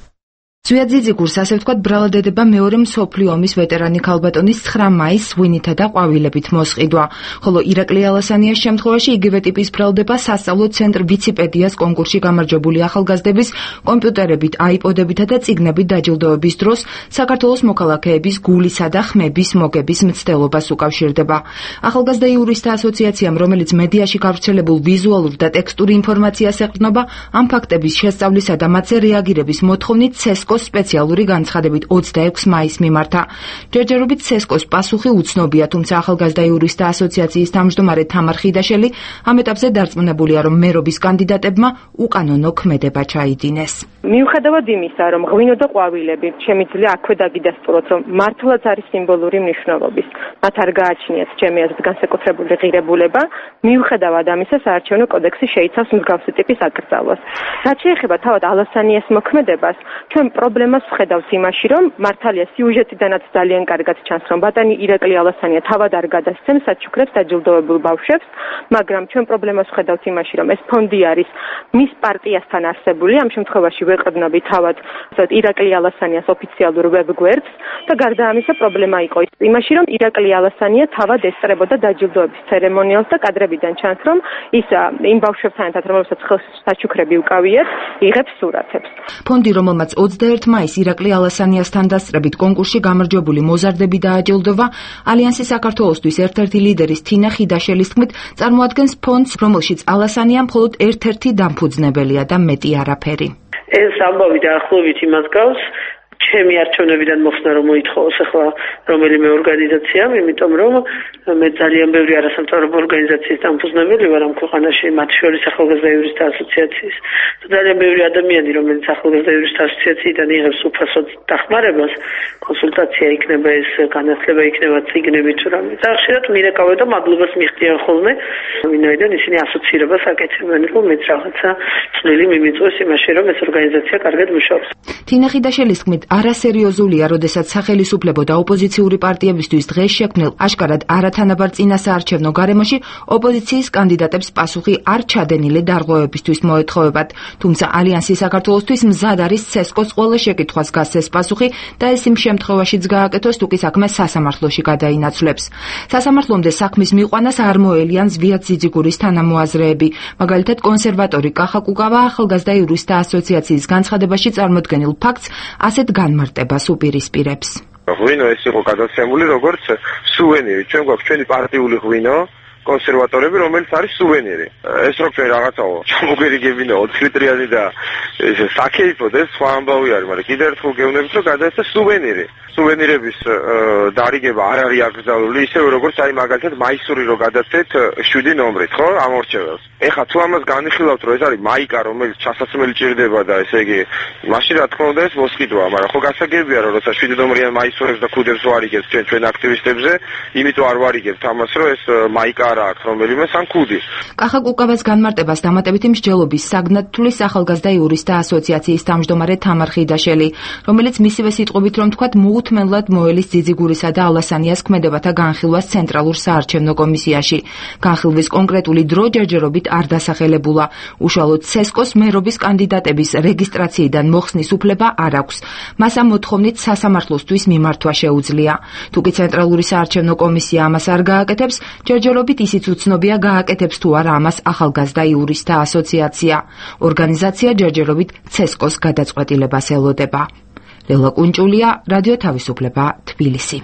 ზვიად ძიძიგურს ასე ვთქვათ ბრალადედება მეორე მსოფლიო ომის ვეტერანი ქალბატონის ცხრა მაისს ღვინითა და ყვავილებით მოსყიდვა, ხოლო ირაკლი ალასანიას შემთხვევაში იგივე ტიპის ბრალდება სასწავლო ცენტრ ვიციპედიას კონკურსში გამარჯვებული ახალგაზრდების კომპიუტერებით, აიპოდებითა და წიგნებით დაჯილდოების დროს საქართველოს მოქალაქეების გულისა და ხმების მოგების მცდელობას უკავშირდება. ახალგაზრდა იურისტთა ასოციაციამ, რომელიც მედიაში გავრცელებულ ვიზუალურ და ტექსტურ ინფორმაციას ეყრდნობა, ამ ფაქტების შესწავლისა და მათზე რეაგირების მოთხოვნით ცესკო სპეციალური განცხადებით ოცდაექვსი მაისს მიმართა. ჯერჯერობით ცესკოს პასუხი უცნობია, თუმცა ახალგაზრდა იურისტთა ასოციაციის თავმჯდომარე თამარ ხიდაშელი ამ ეტაპზე დარწმუნებულია, რომ მერობის კანდიდატებმა უკანონო ქმედება ჩაიდინეს. მიუხედავად იმისა, რომ ღვინო და ყვავილები შემიძლია აქვე დაგიდასტუროთ, რომ მართლაც არის სიმბოლური მნიშვნელობის, მათ არ გააჩნიათ ჩემი აზრით განსაკუთრებული ღირებულება, მიუხედავად ამისა საარჩევნო კოდექსი შეიცავს მსგავსი ტიპის აკრძალვას. რაც შეეხება თავად ალასანიას მოქმედებას, ჩვენ პრობლემას ვხედავთ იმაში, რომ მართალია სიუჟეტიდანაც ძალიან კარგად ჩანს, რომ ბატონი ირაკლი ალასანია თავად არ გადასცემს საჩუქრებს დაჯილდოებულ ბავშვებს, მაგრამ ჩვენ პრობლემას ვხედავთ იმაში, რომ ეს ფონდი არის მის პარტიასთან არსებული, ამ შემთხვევაში ვეყრდნობი თავად ირაკლი ალასანიას ოფიციალურ ვებგვერდს და გარდა ამისა პრობლემა იყო იმაში, რომ ირაკლი ალასანია თავად ესწრებოდა დაჯილდოების ცერემონიალს და კადრებიდან ჩანს, რომ ის იმ ბავშვებთან ერთად, რომელსაც ხელს საჩუქრები უკავიათ, იღებს სურათებს. ფონდი, რომელმაც ოცდაერთი მაისს ირაკლი ალასანიასთან დასწრებით კონკურსში გამარჯვებული მოზარდები დააჯილდოვა, ალიანსი საქართველოსთვის ერთ-ერთი ლიდერის თინა ხიდაშელის თქმით, წარმოადგენს ფონდს, რომელშიც ალასანია მხოლოდ ერთ-ერთი დამფუძნებელია და მეტი არაფერი. ეს ამბავი დაახლოებით იმას გავს, ჩემი არჩევნებიდან მოხსნა რომ მოითხოვოს ახლა რომელიმე ორგანიზაციამ, იმიტომ რომ მე ძალიან ბევრი არასამთავრობო ორგანიზაციის დამფუძნებელი ვარ ამ ქვეყანაში, მათ შორის ახალგაზრდა იურისტთა ასოციაციის. ძალიან ბევრი ადამიანი, რომელიც ახალგაზრდა იურისტთა ასოციაციიდან იღებს უფასო დახმარებას, კონსულტაცია იქნება, ეს განათლება იქნება, წიგნები თუ რამე. და ხშირად მინეკავე და მადლობას მიხდიან ხოლმე, ვინაიდან ისინი ასოცირებას აკეთებენ, რომ მეც რაღაცა წვლილი მიმიწვეს იმაში, რომ ეს ორგანიზაცია კარგად მუშაობს. თინა ხიდაშელის თქმით, არასერიოზულია, როდესაც სახელისუფლებო და ოპოზიციური პარტიებისთვის დღეს შექმნილ აშკარად არათანაბარ წინასაარჩევნო გარემოში ოპოზიციის კანდიდატებს პასუხი არ ჩადენილი დარღვევებისთვის მოეთხოვებათ. თუმცა ალიანსი საქართველოსთვის მზად არის ცესკოს ყველა შეკითხვას გასცეს პასუხი და ეს იმ შემთხვევაშიც გააკეთოს, თუ კი საქმე სასამართლოში გადაინაცვლებს. სასამართლომდე საქმის მიყვანას არ მოელიან ზვიად ძიძიგურის თანამოაზრეები. მაგალითად, კონსერვატორი კახა კუკავა ახალგაზრდა იურისტთა ასოციაციის განცხადებაში წარმოდგენილ ფაქტს ასეთ განმარტებას უპირისპირებს. ღვინო ეს იყო გადაცემული როგორც სუვენირი. ჩვენ გვაქვს ჩვენი პარტიული ღვინო, კონსერვატორები, რომელიც არის სუვენირი. ეს რო ჩვენ რაღაცაო ჩამოგერიგებინა ოთხ ლიტრიანი და ეს საკეიფოდ ეს სხვა ამბავი არის, მაგრამ კიდევ ერთხელ გეუბნებით, რომ გადაეცა სუვენირი. სუვენირების დარიგება არ არის აკრძალული, ისევე როგორც აი მაგალითად მაისური რო გადაცეთ შვიდი ნომრით, ხო, ამორჩეველს. ეხლა თუ ამას განიხილავთ, რომ ეს არის მაიკა, რომელიც ჩასაცმელი ჭირდება და ესე იგი, მაშინ რა თქმა უნდა ეს მოსყიდვაა, მაგრამ ხო გასაგებია, რომ როცა შვიდი ნომრიან მაისურებს და ქუდებს ვარიგებთ ჩვენ ჩვენ აქტივისტებზე, იმიტომ არ ვარიგებთ ამას, რომ ეს მაიკა არ აქვს რომელიმე სანქუდი. კახა კუკავას განმარტებას დამატებითი მსჯელობის საგნად თulis ახალგაზრდა იურისტთა ასოციაციის თავმჯდომარე თამარ ხიდაშელი, რომელიც მისივე სიტყვებით რომ თქვათ მოუთმენლად მოელის ძიძიგურისა და ალასანიას ქმედებათა განხილვას ცენტრალურ საარჩევნო კომისიაში. განხილვის კონკრეტული დრო ჯერჯერობით არ დასახელებულა. უშუალოდ ცესკოს მერობის კანდიდატების რეგისტრაციიდან მოხსნის უფლება არ აქვს. მას ამ მოთხოვნით სასამართლოსთვის მიმართვა შეუძლია. თუკი ცენტრალური საარჩევნო კომისია ამას არ გააკეთებს, ჯერჯერობით ისიც უცნობია გააკეთებს თუ არა ამას ახალგაზრდა იურისტთა ასოციაცია. ორგანიზაცია ჯერჯერობით ცესკოს გადაწყვეტილებას ელოდება. ლელა კუნჭულია, რადიო თავისუფლება, თბილისი.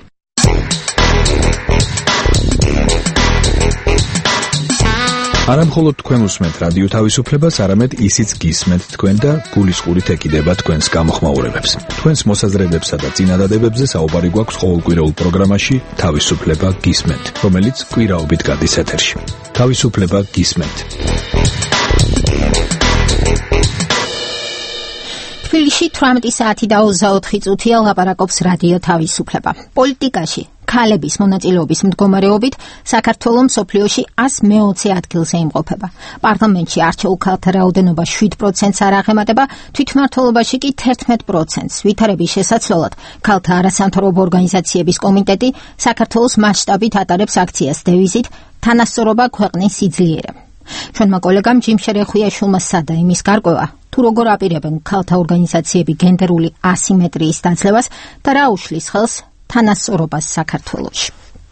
არა მხოლოდ თქვენ უსმენთ რადიო თავისუფლებას, არამედ ისიც გისმენთ თქვენ და გულისყურით ეკიდება თქვენს გამოხმაურებებს. თქვენს მოსაზრებებსა და წინადადებებზე საუბარი გვაქვს ყოველკვირეულ პროგრამაში თავისუფლება გისმენთ, რომელიც კვირაობით გადის ეთერში. თავისუფლება გისმენთ. თბილისში თვრამეტი საათი და ოცდაოთხი წუთია ლაპარაკობს რადიო თავისუფლება. პოლიტიკაში ქალების მონაწილეობის მდგომარეობით საქართველო მსოფლიოში ას მეოცე ადგილზე იმყოფება. პარლამენტში არჩეულ ქალთა რაოდენობა შვიდ პროცენტს არ აღემატება, თვითმმართველობაში კი თერთმეტ პროცენტს. ვითარების შესაძლებლად ქალთა არასამთავრობო ორგანიზაციების კომიტეტი საქართველოს მასშტაბით ატარებს აქციას დევიზით თანასწორობა ქვეყნის სიძლიერე. ჩვენმა კოლეგამ ჯიმ შერეხუიაშვილმა სცადა იმის გარკვევა, თუ როგორ აპირებენ ქალთა ორგანიზაციები გენდერული ასიმეტრიის დაძლევას და რა უშლის ხელს თანასწორობას საქართველოში.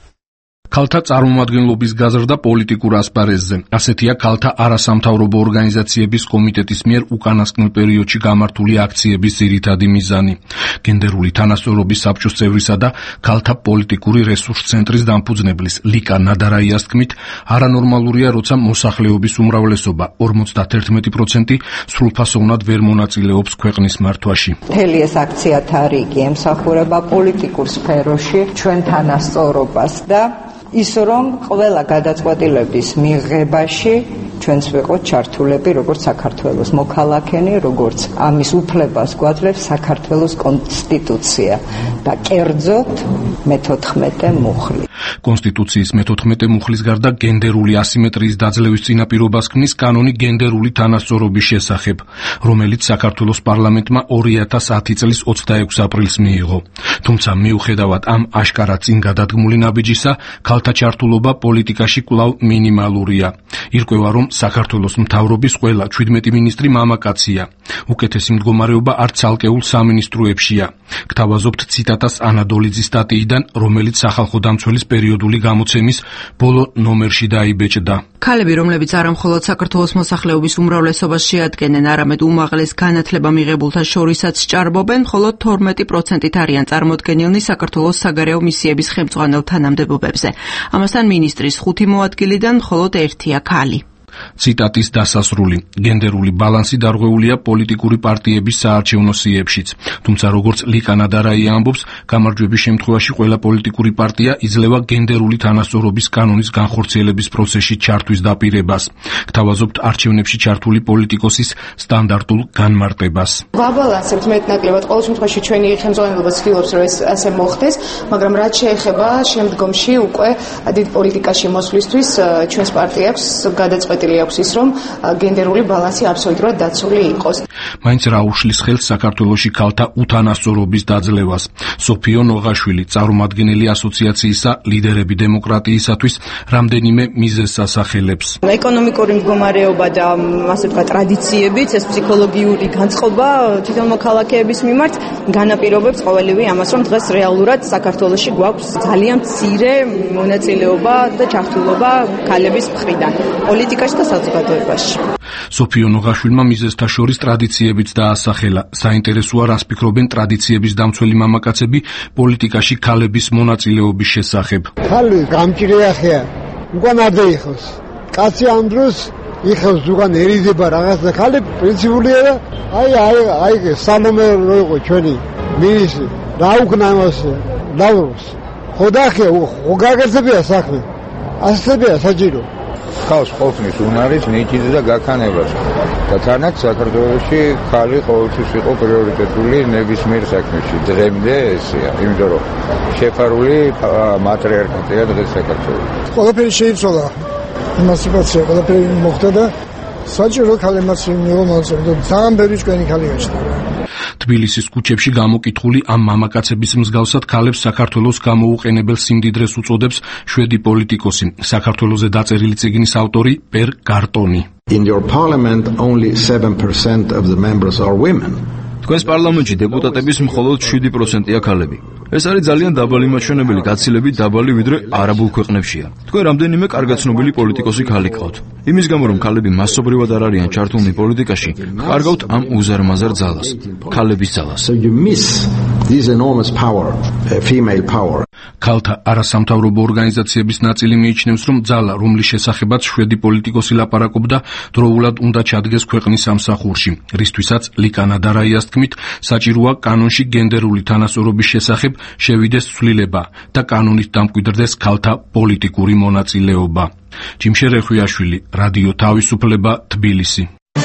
ქალთა წარმომადგენლობის გაზრდა პოლიტიკურ ასპარეზზე. ასეთია ქალთა არასამთავრობო ორგანიზაციების კომიტეტის მიერ უკანასკნელ პერიოდში გამართული აქციების ძირითადი მიზანი. გენდერული თანასწორობის საბჭოს წევრისა და ქალთა პოლიტიკური რესურს ცენტრის დამფუძნებლის ლიკა ნადარაიას თქმით, არანორმალურია, როცა მოსახლეობის უმრავლესობა ორმოცდათერთმეტი პროცენტი სრულფასოვნად ვერ მონაწილეობს ქვეყნის მართვაში. მთელი ეს აქცია თარიღი ემსახურება პოლიტიკურ სფეროში ჩვენ თანასწორობას და ის რომ ყველა გადაწყვეტილების მიღებაში ჩვენც ვიყოთ ჩართულები როგორც საქართველოს მოქალაქენი, როგორც ამის უფლებას გვაძლევს საქართველოს კონსტიტუცია და კერძოდ მეთოთხმეტე მუხლი. კონსტიტუციის მეთოთხმეტე მუხლის გარდა გენდერული ასიმეტრიის დაძლევის წინაპირობას ქმნის კანონი გენდერული თანასწორობის შესახებ, რომელიც საქართველოს პარლამენტმა ორი ათას ათი წლის ოცდაექვსი აპრილს მიიღო. თუმცა მიუხედავად ამ აშკარა წინ გადადგმული ნაბიჯისა, ქალთა ჩართულობა პოლიტიკაში კვლავ მინიმალურია. ირკვევა, რომ საქართველოს მთავრობის ყველა ჩვიდმეტი მინისტრი მამაკაცია. უკეთესი მდგომარეობა არც ცალკეულ სამინისტროებშია. გთავაზობთ ციტატას ანადოლიძის სტატიიდან, რომელიც სახალხო დამცველის პერიოდული გამოცემის ბოლო ნომერში დაიბეჭდა. ქალები, რომლებიც არა მხოლოდ საქართველოს მოსახლეობის უმრავლესობას შეადგენენ, არამედ უმაღლეს განათლება მიღებულთა შორისაც ჭარბობენ, მხოლოდ თორმეტი პროცენტით არიან წარმოდგენილნი საქართველოს საგარეო მისიების ხელმძღვანელ თანამდებობებზე. ამასთან მინისტრის ხუთი მოადგილიდან მხოლოდ ერთია ქალი. ციტატის დასასრული. გენდერული ბალანსი დარღვეულია პოლიტიკური პარტიების საარჩევნო სიებშიც. თუმცა როგორც ლიკა ნადარაია ამბობს, გამარჯვების შემთხვევაში ყველა პოლიტიკური პარტია იძლევა გენდერული თანასწორობის კანონის განხორციელების პროცესში ჩართვის დაპირებას. გთავაზობთ არჩევნებში ჩართული პოლიტიკოსის სტანდარტულ განმარტებას. ვაბალანსებთ მეტნაკლებად, ყოველ შემთხვევაში ჩვენი ხელმძღვანელობა ცდილობს, რომ ეს ასე მოხდეს, მაგრამ რაც შეეხება შემდგომში უკვე დიდ პოლიტიკაში მოსვლისთვის ჩვენს პარტიებს გადაწყვეტილი აქვს ის, რომ გენდერული ბალანსი აბსოლუტურად დაცული იყოს. მაინც რა უშლის ხელს საქართველოში ქალთა უთანასწორობის დაძლევას. სოფიო ნოღაშვილი, წარმომადგენელი ასოციაციისა ლიდერები დემოკრატიისათვის, რამდენიმე მიზეზს ასახელებს. ეკონომიკური მდგომარეობა და ასე ვთქვათ ტრადიციებიც, ეს ფსიქოლოგიური განწყობა თვითონ მოქალაქეების მიმართ განაპირობებს ყოველივე ამას, რომ დღეს რეალურად საქართველოში გვაქვს ძალიან მცირე მონაწილეობა და ჩართულობა ქალების მხრიდან პოლიტიკაში და საზოგადოებაში. სოფიო ნოღაშვილმა მიზეზთა შორის ტრადიციებიც დაასახელა. საინტერესოა, რას ფიქრობენ ტრადიციების დამცველი მამაკაცები პოლიტიკაში ქალების მონაწილეობის შესახებ. ქალი გამჭირია ხეა, უკან არ დაიხოს. კაცი ამ დროს იხოს უკან ერიდება რაღაცა, ქალი პრინციპულია და აი აი აი სალომე რო იყო ჩვენი მინისტრი, რა უკნა იმას ლავროს. ხოდახე ხო გაგეცებია საქმე. ასწებია საჭირო. ხალხს ყოფნის უნარის, ნიჭის და გაქანებას. და თანაც საქართველოში ქალი ყოველთვის იყო პრიორიტეტული ნებისმიერ საქმეში. დღემდე ესეა, იმიტომ რომ შეფარული მატრიარქატია დღეს საქართველოში. ყველაფერი შეიცვალა. ემანციპაცია ყველაფერი მოხდა და საჭირო ქალებმაც მიიღო მონაწილეობა. ძალიან ბევრი ჭკვიანი ქალი გაჩნდა. თბილისის ქუჩებში გამოკითხული ამ მამაკაცების მსგავსად ქალებს საქართველოს გამოუყენებელ სიმდიდრეს უწოდებს შვედი პოლიტიკოსი, საქართველოზე დაწერილი წიგნის ავტორი პერ გარტონი. In your parliament only seven percent of the members are women. თქვენს პარლამენტში დეპუტატების მხოლოდ შვიდი პროცენტია ქალები. ეს არის ძალიან დაბალი მაჩვენებელი, გაცილებით დაბალი ვიდრე არაბულ ქვეყნებშია. თქვენ რამდენიმე კარგად ცნობილი პოლიტიკოსი ქალი გყავთ. იმის გამო, რომ ქალები მასობრივად არ არიან ჩართულნი პოლიტიკაში, ხარგავთ ამ უზარმაზარ ძალას, ქალების ძალას. So you miss this enormous power, female power. ქალთა არასამთავრობო ორგანიზაციების ნაწილი მიიჩნევს, რომ ძალა, რომლის შესახებაც შვედი პოლიტიკოსი ლაპარაკობდა, დროულად უნდა ჩადგეს ქვეყნის სამსახურში, რისთვისაც ლიკა ნადარაიას თქმით, საჭიროა კანონში გენდერული თანასწორობის შესახებ შევიდეს ცვლილება და კანონით დამკვიდრდეს ქალთა პოლიტიკური მონაწილეობა. ჯიმ შერეხუიაშვილი, რადიო თავისუფლება, თბილისი.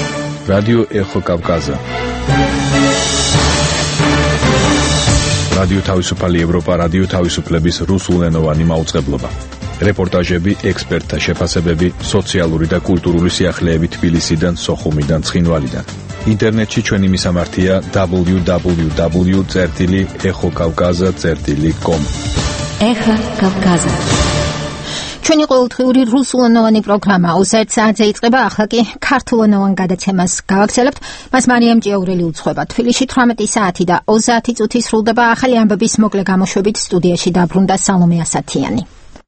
რადიო ეხო კავკაზა. რადიო თავისუფალი ევროპა, რადიო თავისუფლების რუსულენოვანი მაუწყებლობა. რეპორტაჟები, ექსპერტთა შეფასებები, სოციალური და კულტურული სიახლეები თბილისიდან, სოხუმიდან, ცხინვალიდან. ინტერნეტში ჩვენი მისამართია დაბლიუ დაბლიუ დაბლიუ წერტილი ეხო კავკაზა წერტილი კომ. ეხა კავკაზა. ჩვენი ყოველდღიური რუსულენოვანი პროგრამა ოცდაერთ საათზე იწყება, ახლა კი ქართულენოვან გადაცემას გავაგრძელებთ. მას მარიამ ჭიაურელი უძღვება. თბილისში თვრამეტი საათი და ოცდაათი წუთი სრულდება. ახალი ამბების მოკლე გამოშვებით სტუდიაში დაბრუნდა სალომე ასათიანი.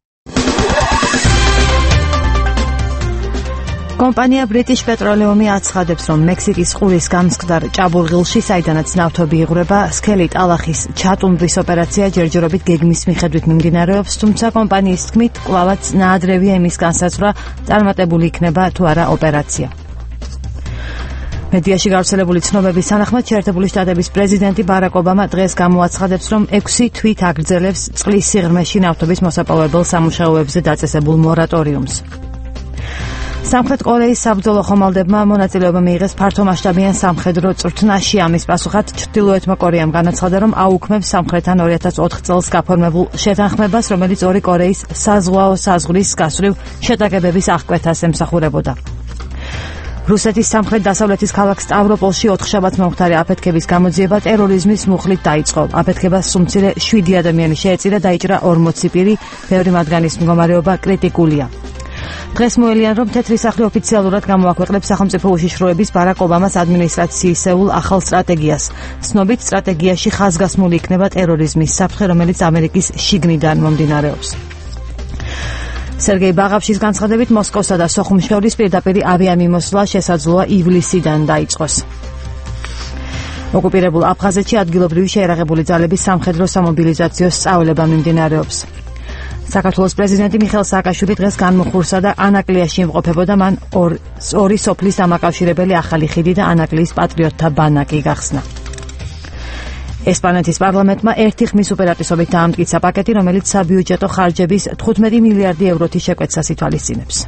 კომპანია British Petroleum აცხადებს, რომ მექსიკის ყურის გამსხდარ ჭაბურღილში, საიდანაც ნავთობი იღვრება, სქელი ტალახის ჩატუნდვის ოპერაცია ჯერჯერობით გეგმის მიხედვით მიმდინარეობს, თუმცა კომპანიის თქმით, კვლავაც ნაადრევია იმის განსაზღვრა, წარმატებული იქნება თუ არა ოპერაცია. მედიაში გავრცელებული ცნობების თანახმად, შეერთებული შტატების პრეზიდენტი ბარაკ ობამა დღეს გამოაცხადებს, რომ ექვსი თვით აგრძელებს წყლის სიღრმეში ნავთობის მოსაპოვებელ სამუშაოებზე დაწესებულ მორატორიუმს. სამხრეთ კორეის საბრძოლო ხომალდებმა მონაწილეობა მიიღეს ფართომასშტაბიან სამხედრო წვრთნაში. ამის პასუხად ჩრდილოეთმა კორეამ განაცხადა, რომ აუქმებს სამხრეთთან ორი ათას ოთხ წელს გაფორმებულ შეთანხმებას, რომელიც ორი კორეის საზღვაო საზღვრის გასწვრივ შეტაკებების აღკვეთას ემსახურებოდა. რუსეთის სამხრეთ-დასავლეთის ქალაქ სტავროპოლში ოთხშაბათს მომხდარი აფეთქების გამოძიება ტერორიზმის მუხლით დაიწყო. აფეთქებას სუმცირე შვიდი ადამიანი შეეწირა, დაიჭრა ორმოცი პირი, ბევრი მათგანის მდგომარეობა კრიტიკულია. დღეს მოელიან, რომ თეთრი სახლი ოფიციალურად გამოაქვეყნებს სახელმწიფო უშიშროების ბარაკ ობამას ადმინისტრაციისეულ ახალ სტრატეგიას. ცნობით, სტრატეგიაში ხაზგასმული იქნება ტერორიზმის საფრთხე, რომელიც ამერიკის შიგნიდან მომდინარეობს. სერგეი ბაღავშის განცხადებით, მოსკოვსა და სოხუმს შორის პირდაპირი ავიამიმოსვლა შესაძლოა ივლისიდან დაიწყოს. ოკუპირებულ აფხაზეთში ადგილობრივი შეიარაღებული ძალების სამხედრო სამობილიზაციო სწავლება მიმდინარეობს. საქართველოს პრეზიდენტი მიხეილ სააკაშვილი დღეს განმუხურსა და ანაკლიაში იმყოფებოდა, მან ორი სოფლის დამაკავშირებელი ახალი ხიდი და ანაკლიის პატრიოტთა ბანაკი გახსნა. ესპანეთის პარლამენტმა ერთი ხმის უპირატესობით დაამტკიცა პაკეტი, რომელიც საბიუჯეტო ხარჯების თხუთმეტი მილიარდი ევროთი შეკვეთას ითვალისწინებს.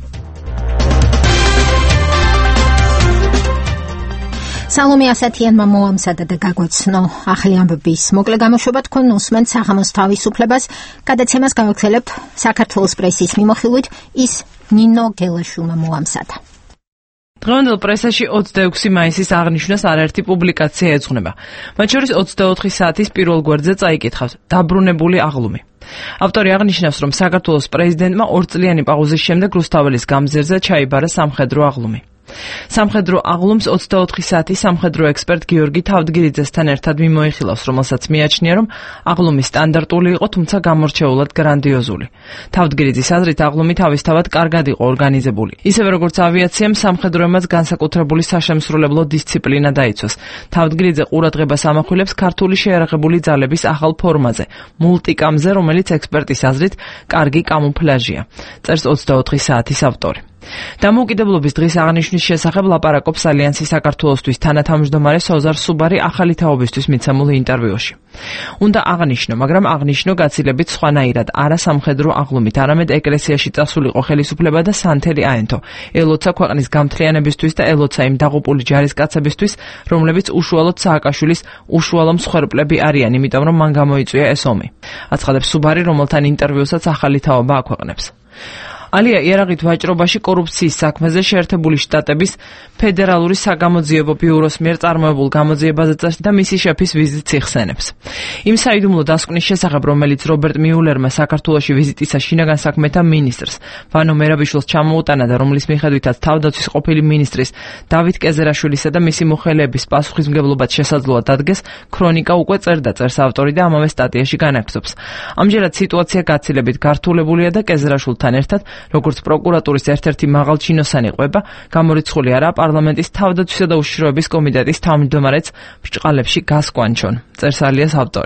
სალომე ასათიანმა მოამზადა და გაგვეცნო ახალი ამბების მოკლე გამოშვება. თქვენ უსმენთ საღამოს თავისუფლებას. გადაცემას გავაგრძელებთ საქართველოს პრესის მიმოხილვით. ის ნინო გელაშვილმა მოამზადა. დღევანდელ პრესაში ოცდაექვსი მაისის აღნიშვნას არაერთი პუბლიკაცია ეძღვნება. მათ შორის ოცდაოთხი საათის პირველ გვერდზე წაიკითხავს დაბრუნებული აღლუმი. ავტორი აღნიშნავს, რომ საქართველოს პრეზიდენტმა ორწლიანი პაუზის შემდეგ რუსთაველის გამზირზე ჩაიბარა სამხედრო აღლუმი. სამხედრო აღლუმს ოცდაოთხი საათი სამხედრო ექსპერტ გიორგი თავდგირიძესთან ერთად მიმოიხილავს, რომელსაც მიაჩნია, რომ აღლუმი სტანდარტული იყო, თუმცა გამორჩეულად გრანდიოზული. თავდგირიძის აზრით, აღლუმი თავისთავად კარგად იყო ორგანიზებული. ისევე როგორც ავიაციამ, სამხედროებმაც განსაკუთრებული საშემსრულებლო დისციპლინა დაიცვას. თავდგირიძე ყურადღებას ამახვილებს ქართული შეიარაღებული ძალების ახალ ფორმაზე, მულტიკამზე, რომელიც ექსპერტის აზრით კარგი კამუფლაჟია. წერს ოცდაოთხი საათის ავტორი. დამოუკიდებლობის დღის აღნიშვნის შესახებ ლაპარაკობს ალიანსის საქართველოსთვის თანათავმჯდომარე სოზარ სუბარი ახალი თაობისთვის მიცემულ ინტერვიუში. უნდა აღნიშნო, მაგრამ აღნიშნო გაცილებით სხვანაირად, არა სამხედრო აღლუმით, არამედ ეკლესიაში წასულიყო ხელისუფლება და სანთელი აენთო. ელოცა ქვეყნის გამთლიანებისთვის და ელოცა იმ დაღუპული ჯარისკაცებისთვის, რომლებიც უშუალოდ სააკაშვილის უშუალო მსხვერპლები არიან, იმიტომ რომ მან გამოიწვია ეს ომი. აცხადებს სუბარი, რომელთან ინტერვიუსაც ახალი თაობა აქვეყნებს. ალია იარაღით ვაჭრობაში კორუფციის საქმეზე შეერთებული შტატების ფედერალური საგამოძიებო ბიუროს მიერ წარმოებულ გამოძიებაზე წერს და მისი შეფის ვიზიტს იხსენებს. იმ საიდუმლო დასკვნის შესახებ, რომელიც რობერტ მიულერმა საქართველოში ვიზიტისას შინაგან საქმეთა მინისტრს ვანო მერაბიშვილს ჩამოუტანა და რომლის მიხედვითაც თავდაცვის ყოფილი მინისტრის დავით კეზერაშვილისა და მისი მოხელეების პასუხისმგებლობაც შესაძლოა დადგეს, ქრონიკა უკვე წერდა წერს ავტორი და ამავე სტატიაში განაგრძობს. ამჯერად სიტუაცია გაცილებით გართულებულია და კეზერაშვილთან ერთად როგორც პროკურატურის ერთ-ერთი მაღალჩინოსანი ყვება, გამორიცხული არა პარლამენტის თავდაცვისა და უშიშროების კომიტეტის თავმჯდომარეც ბრჭყალებში გასკვანჩონ. წერს ალიას ავტორი.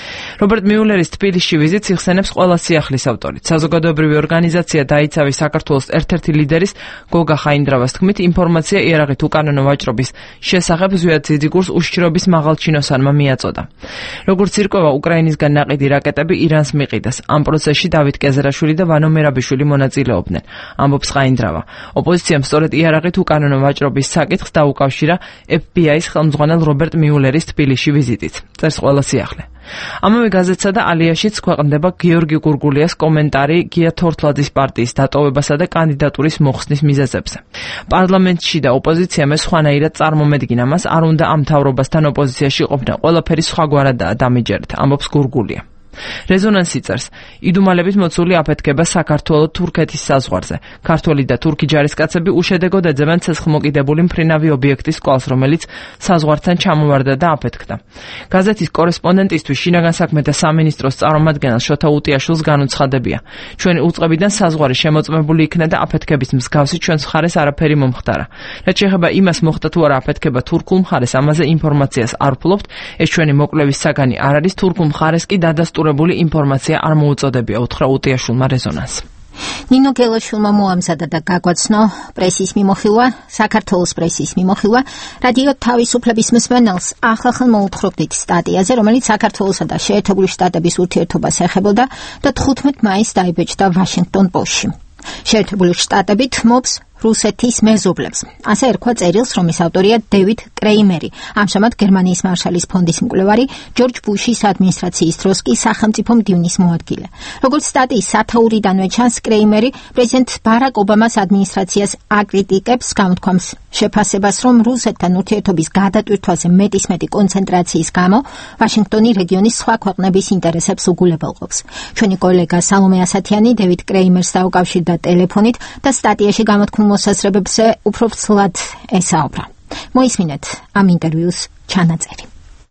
რობერტ მიულერის თბილისში ვიზიტს იხსენებს ყველა სიახლის ავტორი. საზოგადოებრივი ორგანიზაცია დაიცავი საქართველოს ერთ-ერთი ლიდერის გოგა ხაინდრავას თქმით, ინფორმაცია იარაღით უკანონო ვაჭრობის შესახებ ზვიად ძიძიგურს უშიშროების მაღალჩინოსანმა მიაწოდა. როგორც ირკვევა, უკრაინისგან ნაყიდი რაკეტები ირანს მიყიდეს. ამ პროცესში დავით კეზერაშვილი და ვანო მერაბიშვილი მონაწილეობდნენ, ამბობს ხაინდრავა. ოპოზიციამ სწორედ იარაღით უკანონო ვაჭრობის საკითხს დაუკავშირა ეფ ბი აის ხელმძღვანელ რობერტ მიულერის თბილისში ვიზიტით. წერს ყველა სიახლე. ამავე გაზეთსა და ალიაშიც ქვეყნდება გიორგი გურგულიას კომენტარი გია თორთლაძის პარტიის დატოვებასა და კანდიდატურის მოხსნის მიზეზებზე. პარლამენტში და ოპოზიციამ ეს სხვანაირად წარმომედგინა, მას არ უნდა ამ მთავრობასთან ოპოზიციაში ყოფნა, ყველაფერი სხვაგვარადაა დამიჯერეთ, ამბობს გურგულია. რეზონანსი წერს, იდუმალებით მოცული აფეთქება საქართველო-თურქეთის საზღვარზე. ქართველი და თურქი ჯარისკაცები უშედეგოდ ეძებენ ცეცხლმოკიდებული მფრინავი ობიექტის კვალს, რომელიც საზღვართან ჩამოვარდა და აფეთქდა. გაზეთის კორესპონდენტისთვის შინაგან საქმეთა სამინისტროს წარმომადგენელ შოთა უტიაშვილს განუცხადებია. ჩვენი უწყებიდან საზღვარი შემოწმებული იქნა და აფეთქების მსგავსი ჩვენს მხარეს არაფერი მომხდარა. რაც შეეხება იმას, მოხდა თუ არა აფეთქება თურქულ მხარეს, ამაზე ინფორმაციას არ ვფლობთ. ეს ჩვენი მოკვლევის საგანი არ არის, თურქულ მხარეს კი დადასტურებული ინფორმაცია არ მოუწოდებია, უთხრა უტიაშვილმა რეზონანსს. ნინო გელაშვილმა მოამზადა და გაგვაცნო პრესის მიმოხილვა, საქართველოს პრესის მიმოხილვა. რადიო თავისუფლების მსმენელს ახლახან მოუთხრობდით სტატიაზე, რომელიც საქართველოსა და შეერთებული შტატების ურთიერთობას ეხებოდა და თხუთმეტ მაისს დაიბეჭდა ვაშინგტონ პოსტში. შეერთებული შტატები თმობს რუსეთის მეზობლებს. ასე ერქვა წერილს, რომლის ავტორია დევიდ კრეიმერი, ამჟამად გერმანიის მარშალის ფონდის მკვლევარი, ჯორჯ ბუშის ადმინისტრაციის დროს კი სახელმწიფო მდივნის მოადგილე. როგორც სტატიის სათაურიდანვე ჩანს, კრეიმერი პრეზიდენტ ბარაკ ობამას ადმინისტრაციას აკრიტიკებს, გამოთქვამს შეფასებას, რომ რუსეთთან ურთიერთობის გადატვირთვაზე მეტისმეტი კონცენტრაციის გამო ვაშინგტონი რეგიონის სხვა ქვეყნების ინტერესებს უგულებელყოფს. ჩვენი კოლეგა სალომე ასათიანი დევიდ კრეიმერს დაუკავშირდა ტელეფონით და სტატიაში გამოთქმულ მოსაზრებებზე უფრო ცლად ესაუბრა. მოისმინეთ ამ ინტერვიუს ჩანაწერი.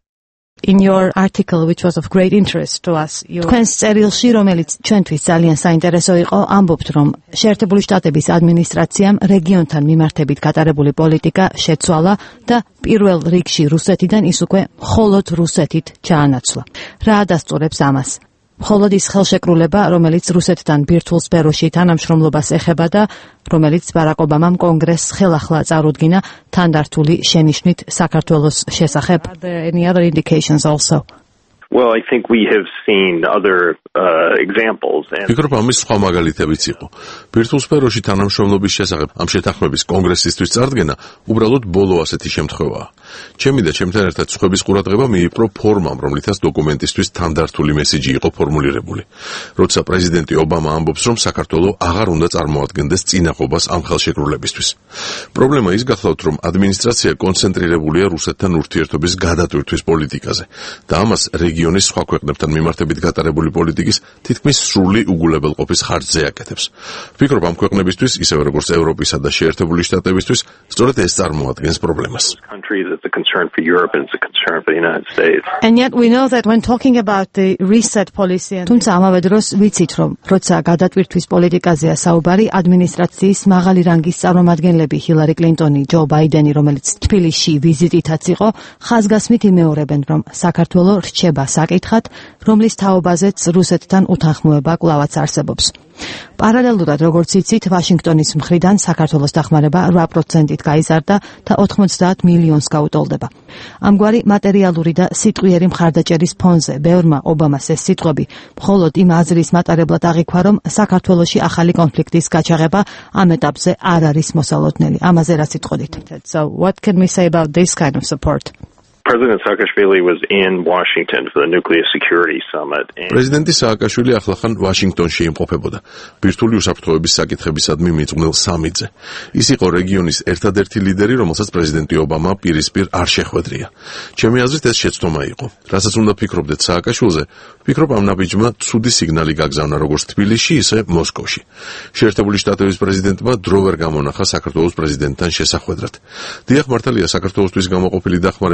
In your article, which was of great interest to us, you... თქვენს წერილში, რომელიც ჩვენთვის ძალიან საინტერესო იყო, ამბობთ, რომ შეერთებული შტატების ადმინისტრაციამ რეგიონთან მიმართებით გატარებული პოლიტიკა შეცვალა და პირველ რიგში რუსეთიდან ის უკვე მხოლოდ რუსეთით ჩაანაცვლა. რა ადასტურებს ამას? მხოლოდ ის ხელშეკრულება, რომელიც რუსეთთან ბირთვულ სფეროში თანამშრომლობას ეხება და რომელიც ბარაკ ობამამ კონგრესს ხელახლა წარუდგინა თანდართული შენიშვნით საქართველოს შესახებ. Are there any other indications also? Well, I think we have seen other uh, examples. ვფიქრობ, ამის სხვა მაგალითებიც იყო. ბირთვულ სფეროში თანამშრომლობის შესახებ ამ შეთანხმების კონგრესისთვის წარდგენა უბრალოდ ბოლო ასეთი შემთხვევაა. ჩემი და ჩემთან ერთად სხვების ყურადღება მიიპყრო ფორმამ, რომლითაც დოკუმენტისთვის თანდართული მესიჯი იყო ფორმულირებული. როცა პრეზიდენტი ობამა ამბობს, რომ საქართველო აღარ უნდა წარმოადგენდეს წინაღობას ამ ხელშეკრულებისთვის. პრობლემა ის გახლავთ, რომ ადმინისტრაცია კონცენტრირებულია რუსეთთან ურთიერთობის გადატვირთვის პოლიტიკაზე და ამას რეგიონის სხვა ქვეყნებთან მიმართებით გატარებული პოლიტიკის თითქმის სრული უგულებელყოფის ხარჯზე აკეთებს. ვფიქრობ, ამ ქვეყნებისთვის, ისევე როგორც ევროპისა და შეერთებული შტატებისთვის, სწორედ ეს წარმოადგენს პრობლემას. It's a concern for Europe and it's a concern for the United States. And yet we know that when talking about the reset policy and თუმცა ამავე დროს ვიცით, რომ როცა გადატვირთვის პოლიტიკაზეა საუბარი, ადმინისტრაციის მაღალი რანგის წარმომადგენლები ჰილარი კლინტონი, ჯო ბაიდენი, რომელიც თბილისში ვიზიტითაც იყო, ხაზგასმით იმეორებენ, რომ საქართველო რჩება საკითხად, რომლის თაობაზეც რუსეთთან უთანხმოება კვლავაც არსებობს. პარალელურად, როგორც იცით, ვაშინგტონის მხრიდან საქართველოს დახმარება რვა პროცენტით გაიზარდა და ოთხმოცდაათ მილიონს გაუტოლდება. ამგვარი მატერიალური და სიტყვიერი მხარდაჭერის ფონზე ბევრმა ობამას ეს სიტყვები მხოლოდ იმ აზრის მატარებლად აღიქვა, რომ საქართველოში ახალი კონფლიქტის გაჩაღება ამ ეტაპზე არ არის მოსალოდნელი. ამაზე რა სიტყოდით? So what can we say about this kind of support? President Saakashvili was in Washington for the Nuclear Security Summit. პრეზიდენტი სააკაშვილი ახლახან ვაშინგტონში იმყოფებოდა ბირთვული უსაფრთხოების საკითხებისადმი მიძღვნილ სამიტზე. ის იყო რეგიონის ერთადერთი ლიდერი, რომელსაც პრეზიდენტი ობამა პირისპირ არ შეხვედრია. ჩემი აზრით, ეს შეცდომა იყო. რასაც უნდა ფიქრობდეთ სააკაშვილზე, ვფიქრობ, ამ ნაბიჯმა ცუდი სიგნალი გაგზავნა როგორც თბილისში, ისე მოსკოვში. შეერთებული შტატების პრეზიდენტმა დრო ვერ გამონახა საქართველოს პრეზიდენტთან შესახვედრად. დიახ, მართალია, საქართველოსთვის გამოყოფილი დახმარება გაიზარდა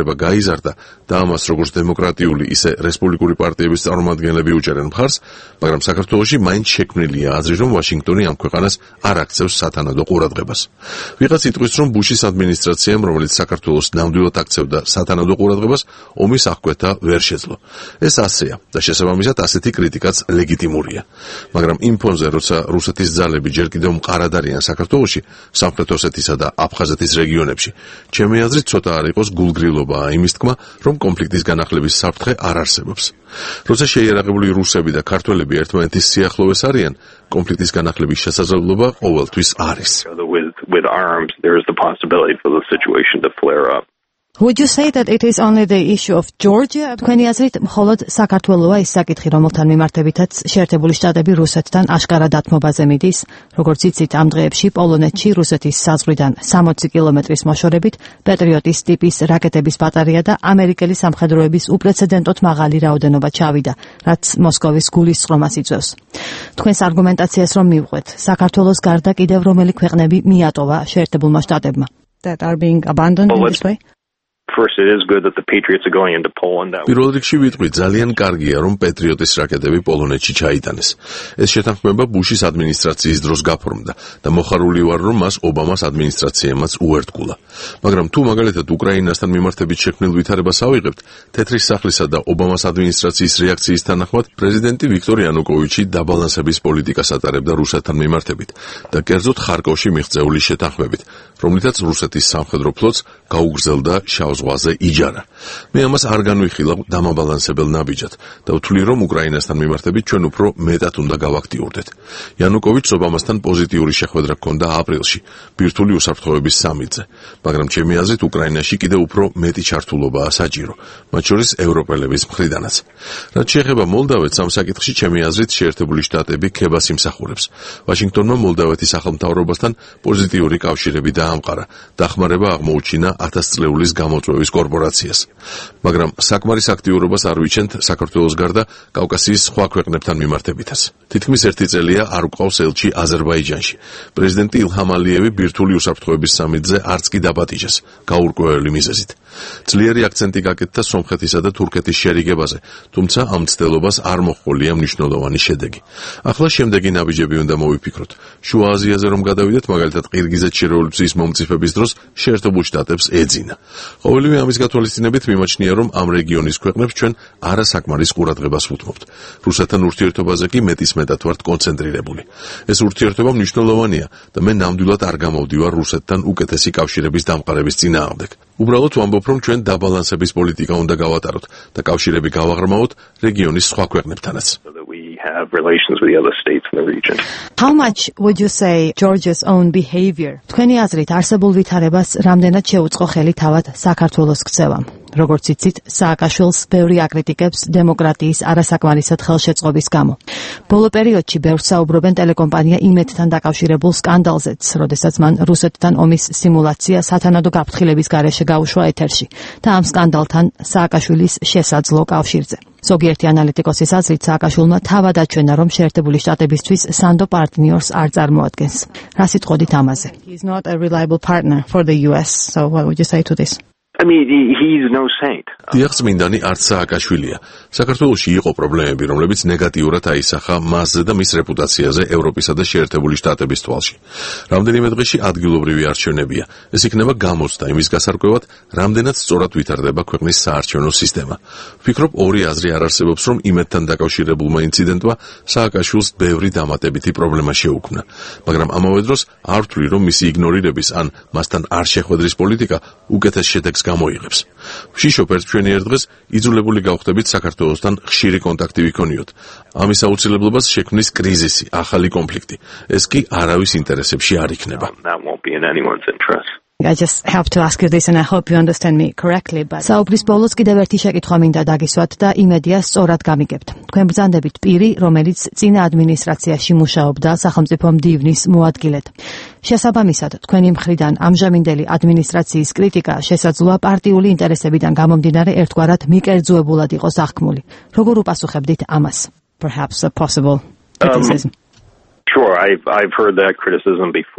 გაიზარდა და ამას როგორც დემოკრატიული, ისე რესპუბლიკური პარტიების წარმომადგენლები უჭერენ მხარს, მაგრამ საქართველოში მაინც შექმნილია აზრი, რომ ვაშინგტონი ამ ქვეყანას არ აქცევს სათანადო ყურადღებას. ვიღაც იტყვის, რომ ბუშის ადმინისტრაციამ, რომელიც საქართველოს ნამდვილად აქცევდა სათანადო ყურადღებას, ომის აღკვეთა ვერ შეძლო. ეს ასეა და შესაბამისად ასეთი კრიტიკაც ლეგიტიმურია. მაგრამ იმ ფონზე, როცა რუსეთის ძალები ჯერ კიდევ მყარად არიან საქართველოში, სამხრეთ ოსეთისა და აფხაზეთის რეგიონებში, ჩემი აზრით ცოტა არ იყოს გულგრილობაა იმის თქმა, რომ კონფლიქტის განახლების საფრთხე არ არსებობს. როცა შეიარაღებული რუსები და ქართველები ერთმანეთის სიახლოვეს არიან, კონფლიქტის განახლების შესაძლებლობა ყოველთვის არის. With, with arms, there is the possibility for the situation to flare up. Would you say that it is only the issue of Georgia? თქვენი აზრით, მხოლოდ საქართველოა ის საკითხი, რომელთან მიმართებითაც შეერთებული შტატები რუსეთთან აშკარად დათმობაზე მიდის, როგორც იცით, ამ დღეებში პოლონეთში რუსეთის საზღვრიდან სამოცი კილომეტრის მოშორებით პეტრიოტის ტიპის რაკეტების ბატარეა და ამერიკელი სამხედროების უპრეცედენტოდ მაღალი რაოდენობა ჩავიდა, რაც მოსკოვის გულისწყრომას იწვევს. თქვენს არგუმენტაციას რომ მივყვეთ, საქართველოს გარდა კიდევ რომელი ქვეყნები მიატოვა შეერთებულმა შტატებმა? That are being abandoned in this way? First, it is good that the Patriots are going into Poland. პირველ რიგში ვიტყვი, ძალიან კარგია, რომ პეტრიოტის რაკეტები პოლონეთში ჩაიტანეს. ეს შეთანხმება ბუშის ადმინისტრაციის დროს გაფორმდა და მოხარული ვარ, რომ მას ობამას ადმინისტრაციამაც უერთგულა. მაგრამ თუ მაგალითად უკრაინასთან მიმართებით შექმნილ ვითარებას ავიღებთ, თეთრი სახლისა და ობამას ადმინისტრაციის რეაქციის თანახმად, პრეზიდენტი ვიქტორ იანუკოვიჩი დაბალანსების პოლიტიკას ატარებდა რუსეთთან მიმართებით და კერძოდ ხარკოვში მიღწეული შეთანხმებით, რომლითაც რუსეთის სამხედრო ფლოტს გაუგრძელდა შავ ზღვაზე იჯარა. მე ამას არ განვიხილავ დამაბალანსებელ ნაბიჯად და ვთვლი, რომ უკრაინასთან მიმართებით ჩვენ უფრო მეტად უნდა გავაქტიურდეთ. იანუკოვიჩს ობამასთან პოზიტიური შეხვედრა ჰქონდა აპრილში, ბირთვული უსაფრთხოების სამიტზე, მაგრამ ჩემი აზრით უკრაინაში კიდევ უფრო მეტი ჩართულობაა საჭირო, მათ შორის ევროპელების მხრიდანაც. რაც შეეხება მოლდავეთს, ამ საკითხში ჩემი აზრით შეერთებული შტატები ქებას იმსახურებს. ვაშინგტონმა მოლდავეთის ახალმთავრობასთან პოზიტიური კავშირები დაამყარა, დახმარება აღმოუჩინა ათასწლეულის გამოწვევის კორპორაციას. მაგრამ საკმარის აქტიურობას არ ვიჩენთ საქართველოს გარდა კავკასიის სხვა ქვეყნებთან მიმართებითაც. თითქმის ერთი წელია არ გვყავს ელჩი აზერბაიჯანში. პრეზიდენტი ილჰამ ალიევი ბირთვული უსაფრთხოების სამიტზე არც კი დაპატიჟეს, გაურკვეველი მიზეზით. ძლიერი აქცენტი გაკეთდა სომხეთისა და თურქეთის შერიგებაზე, თუმცა ამ მცდელობას არ მოჰყოლია მნიშვნელოვანი შედეგი. ახლა შემდეგი ნაბიჯები უნდა მოვიფიქროთ. შუა აზიაზე რომ გადავიდეთ, მაგალითად ყირგიზეთში რევოლუციის მომწიფების დროს შეერთებულ შტატებს ეძინა. ყოველივე ამის გათვალისწინებით მიმაჩნია, რომ ამ რეგიონის ქვეყნებს ჩვენ არასაკმარის ყურადღებას ვუთმობთ. რუსეთთან ურთიერთობაზე კი მეტისმეტად ვართ კონცენტრირებული. ეს ურთიერთობა მნიშვნელოვანია და მე ნამდვილად არ გამოვდივარ რუსეთთან უკეთესი კავშირების დამყარების წინააღმდეგ. უბრალოდ ვამბობ, რომ ჩვენ დაბალანსების პოლიტიკა უნდა გავატაროთ და კავშირები გავაღრმავოთ რეგიონის სხვა ქვეყნებთანაც. Have relations with the other states in the region. How much would you say Georgia's own behavior? თქვენი აზრით, არსებულ ვითარებას რამდენად შეუწყო ხელი თავად საქართველოს ქცევამ? როგორც იცით, სააკაშვილს ბევრი აკრიტიკებს დემოკრატიის არასაკმარისად ხელშეწყობის გამო. ბოლო პერიოდში ბევრს საუბრობენ ტელეკომპანია იმედთან დაკავშირებულ სკანდალზეც, როდესაც მან რუსეთთან ომის სიმულაცია სათანადო გაფრთხილების გარეშე გაუშვა ეთერში და ამ სკანდალთან სააკაშვილის შესაძლო კავშირზე. ზოგიერთი ანალიტიკოსის აზრით, სააკაშვილმა თავად აჩვენა, რომ შეერთებული შტატებისთვის სანდო პარტნიორს არ წარმოადგენს. რა სიტყოდით ამაზე? He is not a reliable partner for the U S. So what would you say to this? I mean, he's no saint. დიახ, წმინდანი არც სააკაშვილია. საქართველოში იყო პრობლემები, რომლებიც ნეგატიურად აისახა მასზე და მის რეპუტაციაზე ევროპისა და შეერთებული შტატების თვალში. რამდენიმე დღეში ადგილობრივი არჩევნებია. ეს იქნება გამოცდა იმის გასარკვევად, რამდენად სწორად ვითარდება ქვეყნის საარჩევნო სისტემა. ვფიქრობ, ორი აზრი არ არსებობს, რომ იმედთან დაკავშირებულმა ინციდენტმა სააკაშვილს ბევრი დამატებითი პრობლემა შეუქმნა. მაგრამ ამავე დროს არ ვთვლი, რომ მისი იგნორირების ან მასთან არ შეხვედრის პოლიტიკა უკეთეს შედეგს გამოიღებს. ვშიშობ ერთ ჩვენი ერთ დღეს იძულებული გავხდებით საქართველოსთან ხშირი კონტაქტი ვიქონიოთ. ამის აუცილებლობას შექმნის კრიზისი, ახალი კონფლიქტი. ეს კი არავის ინტერესებში არ იქნება. That won't be in anyone's interest. I just have to ask you this and I hope you understand me correctly, but საუბრის ბოლოს კიდევ ერთი შეკითხვა მინდა დაგისვათ და იმედია სწორად გამიგებთ. თქვენ ბრძანდებით პირი, რომელიც წინა ადმინისტრაციაში მუშაობდა სახელმწიფო მდივნის მოადგილედ. შესაბამისად, თქვენი მხრიდან ამჟამინდელი ადმინისტრაციის კრიტიკა შესაძლოა პარტიული ინტერესებიდან გამომდინარე ერთგვარად მიკერძუებულად იყოს აღქმული. როგორ უპასუხებდით ამას? Perhaps a possible criticism. Um, Sure, I've I've heard that criticism before.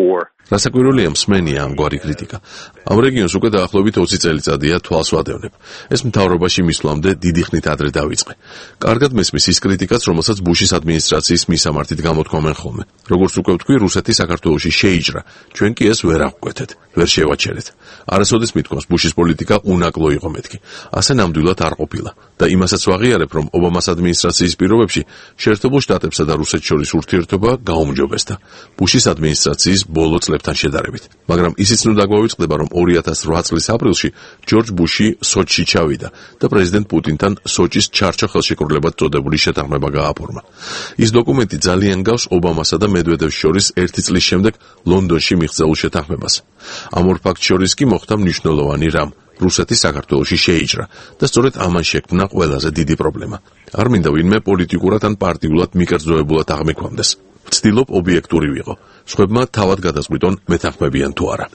რასაკვირველია, მსმენია ამგვარი კრიტიკა. ამ რეგიონს უკვე დაახლოებით ოცი წელიწადია თვალს ვადევნებ. ეს მთავრობაში მისვლამდე დიდი ხნით ადრე დავიწყე. კარგად მესმის ის კრიტიკაც, რომელსაც ბუშის ადმინისტრაციის მისამართით გამოთქვამენ ხოლმე. როგორც უკვე ვთქვი, რუსეთი საქართველოში შეიჭრა. ჩვენ კი ეს ვერ აღკვეთეთ, ვერ შევაჩერეთ. არასოდეს მithქვამს ბუშის პოლიტიკა უნაკლო იყო მეთქი. ასე ნამდვილად არ ყოფილა. და იმასაც ვაღიარებ, რომ ობამას ადმინისტრაციის პირობებში შეერთებულ შტატებსა და რუსეთს შორის ურთიერთობა გაუმჯობესდა. ბუშის ადმინისტრაციის ბოლო წლებთან შედარებით. მაგრამ ისიც ნუ დაგვავიწყდება, რომ ორი ათას რვა წლის აპრილში ჯორჯ ბუში სოჩში ჩავიდა და პრეზიდენტ პუტინთან სოჩის ჩარჩო ხელშეკრულებად წოდებული შეთანხმება გააფორმა. ის დოკუმენტი ძალიან გავს ობამასა და მედვედევს შორის ერთი წლის შემდეგ ლონდონში მიღწეულ შეთანხმებას. ამ ორ ფაქტს შორის კი მოხდა მნიშვნელოვანი რამ. რუსეთი საქართველოში შეიჭრა და სწორედ ამან შექმნა ყველაზე დიდი პრობლემა. არ მინდა ვინმე პოლიტიკურად ან პარტიულად მიკერძოებულად აღმექვამდეს. ვცდილობ ობიექტური ვიყო. სხვებმა თავად გადაწყვიტონ მეთანხმებიან თუ არა.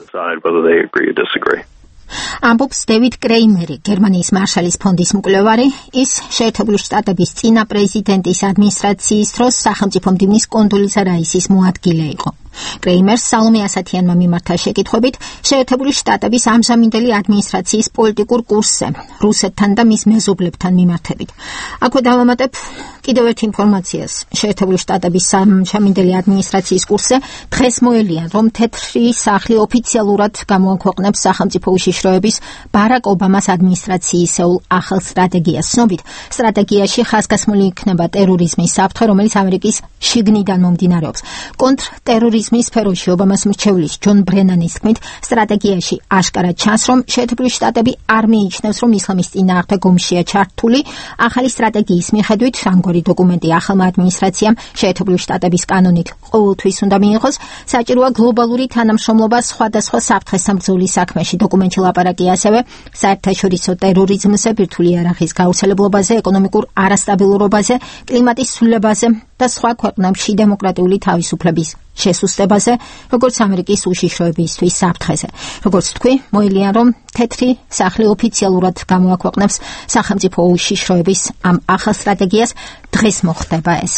ამბობს დევიდ კრეიმერი, გერმანიის მარშალის ფონდის მკვლევარი. ის შეერთებული შტატების წინა პრეზიდენტის ადმინისტრაციის დროს სახელმწიფო მდივნის კონდოლიზა რაისის მოადგილე იყო. კრეიმერს სალომე ასათიანმა მიმართა შეკითხვებით შეერთებული შტატების ამჟამინდელი ადმინისტრაციის პოლიტიკურ კურსზე, რუსეთთან და მის მეზობლებთან მიმართებით. აქვე დავამატებ კიდევ ერთ ინფორმაციას. შეერთებული შტატების ამჟამინდელი ადმინისტრაციის კურსზე დღეს მოელიან, რომ თეთრი სახლი ოფიციალურად გამოაქვეყნებს სახელმწიფო უშიშროების ბარაკ ობამას ადმინისტრაციისეულ ახალ სტრატეგიას. ცნობით, სტრატეგიაში ხაზგასმული იქნება ტერორიზმის საფრთხე, რომელიც ამერიკის შიგნიდან მომდინარეობს. კონტრტერორიზმის მის სფეროში ობამას მრჩევლის ჯონ ბრენანის თქმით, სტრატეგიაში აშკარად ჩანს, რომ შეერთებული შტატები არ მიიჩნევს, რომ ისლამის წინააღმდეგ ომშია ჩართული. ახალი სტრატეგიის მიხედვით, ამგვარი დოკუმენტი ახალმა ადმინისტრაციამ შეერთებული შტატების კანონით ყოველთვის უნდა მიიღოს. საჭიროა გლობალური თანამშრომლობა სხვადასხვა საფრთხესთან ბრძოლის საქმეში. დოკუმენტში ლაპარაკია ასევე საერთაშორისო ტერორიზმზე, ბირთვული იარაღის გავრცელებლობაზე, ეკონომიკურ არასტაბილურობაზე, კლიმატის ცვლილებაზე და სხვა ქვეყნებში დემოკრატიული თავისუფლების შესუსტებაზე, როგორც ამერიკის უშიშროებისთვის საფრთხეზე. როგორც თქვი, მოელიან, რომ თეთრი სახლი ოფიციალურად გამოაქვეყნებს სახელმწიფო უშიშროების ამ ახალ სტრატეგიას. დღეს მოხდება ეს.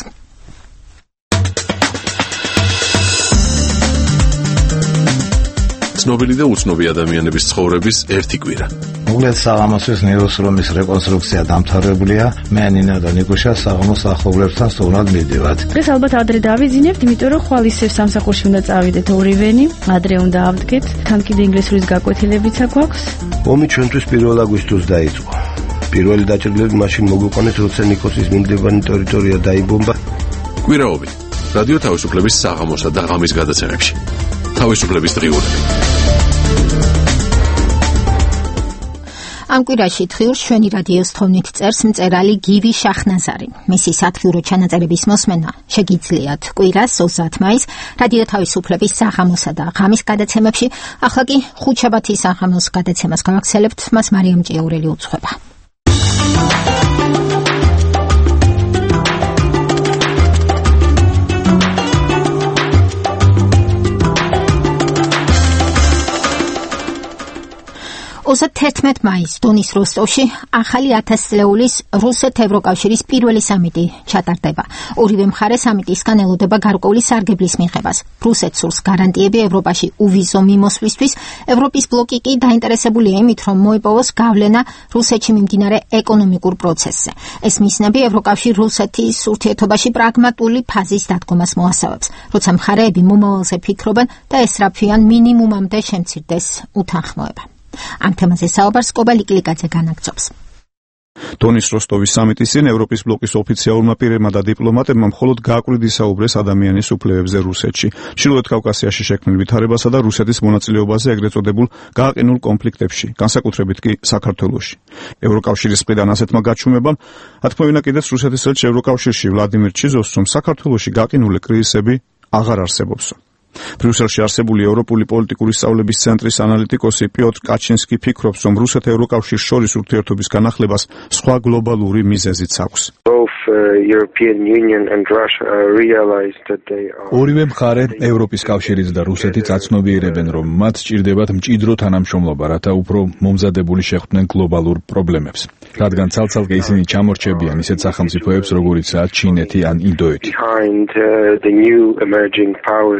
ცნობილი და უცნობი ადამიანების ცხოვრების ერთი კვირა. უგლეთ საღამოსის ნეოსრომის რეკონსტრუქცია დამთავრებულია. მე ნინა და ნიკუშა საღამოს ახლობლებთან სტუმრად მივდივართ. დღეს ალბათ ადრე დავიძინებთ, იმიტომ რომ ხვალ ისევ სამსახურში უნდა წავიდეთ ორივენი, ადრე უნდა ავდგეთ. თან კიდე ინგლისურის გაკვეთილებიც აქვს. ომი ჩვენთვის პირველ აგვისტოს დაიწყო. პირველი დაჭრილები მაშინ მოგვიყვანეს, როცა ნიკოსის მინდლებანი ტერიტორია დაიბომბა. კვირაობით რადიო თავისუფლების საღამოსა და ღამის გადაცემებში. თავისუფლების დღიურები. ამ კვირაში დღიურს ჩვენი რადიოს თხოვნით წერს მწერალი გივი შახნაზარი. მისი სათბიურო ჩანაწერების მოსმენა შეგიძლიათ კვირას ოცდაათი მაისს რადიო თავისუფლების საღამოსა და ღამის გადაცემებში. ახლა კი ხუთშაბათის საღამოს გადაცემას გავაგრძელებთ, მას მარიამ ჭიაურელი უძღვება. ოცდათერთმეტი მაისს დონის როსტოვში ახალი ათასწლეულის რუსეთ-ევროკავშირის პირველი სამიტი ჩატარდება. ორივე მხარე სამიტისგან ელოდება გარკვეული სარგებლის მიღებას. რუსეთს სურს გარანტიები ევროპაში უვიზო მიმოსვლისთვის. ევროპის ბლოკი კი დაინტერესებულია იმით, რომ მოიპოვოს გავლენა რუსეთში მიმდინარე ეკონომიკურ პროცესზე. ეს მიზნები ევროკავშირ რუსეთის ურთიერთობაში პრაგმატული ფაზის დადგომას მოასწავებს, როცა მხარეები მომავალზე ფიქრობენ და ესწრაფვიან მინიმუმამდე შემცირდეს უთანხმოება. ამ თემაზე საუბარს კობა ლიკლიკაძე განაგრძობს. დონის როსტოვის სამიტის წინ ევროპის ბლოკის ოფიციალურმა პირებმა და დიპლომატებმა მხოლოდ გააკვირდით ისაუბრეს ადამიანის უფლებებზე რუსეთში, ჩრდილოეთ კავკასიაში შექმნილ ვითარებასა და რუსეთის მონაწილეობაზე ეგრეთ წოდებულ გააყინულ კონფლიქტებში, განსაკუთრებით კი საქართველოში. ევროკავშირის მხრიდან ასეთმა გაჩვენებამ ათქმევინა კიდეც რუსეთის ელჩი ევროკავშირში ვლადიმირ ჩიზოვს, რომ საქართველოში გაყინული კრიზისები აღარ არსებობს. ბრიუსელში არსებული ევროპული პოლიტიკური სწავლების ცენტრის ანალიტიკოსი პიოტრ კაჩინსკი ფიქრობს, რომ რუსეთ-ევროკავშირის შორის ურთიერთობის განახლებას სხვა გლობალური მიზეზიც აქვს. ორივე მხარე, ევროპის კავშირიც და რუსეთიც აცნობიერებენ, რომ მათ სჭირდებათ მჭიდრო თანამშრომლობა, რათა უფრო მომზადებული შეხვდნენ გლობალურ პრობლემებს. რადგან ცალ-ცალკე ისინი ჩამორჩებიან ისეთ სახელმწიფოებს, როგორიცაა ჩინეთი ან ინდოეთი.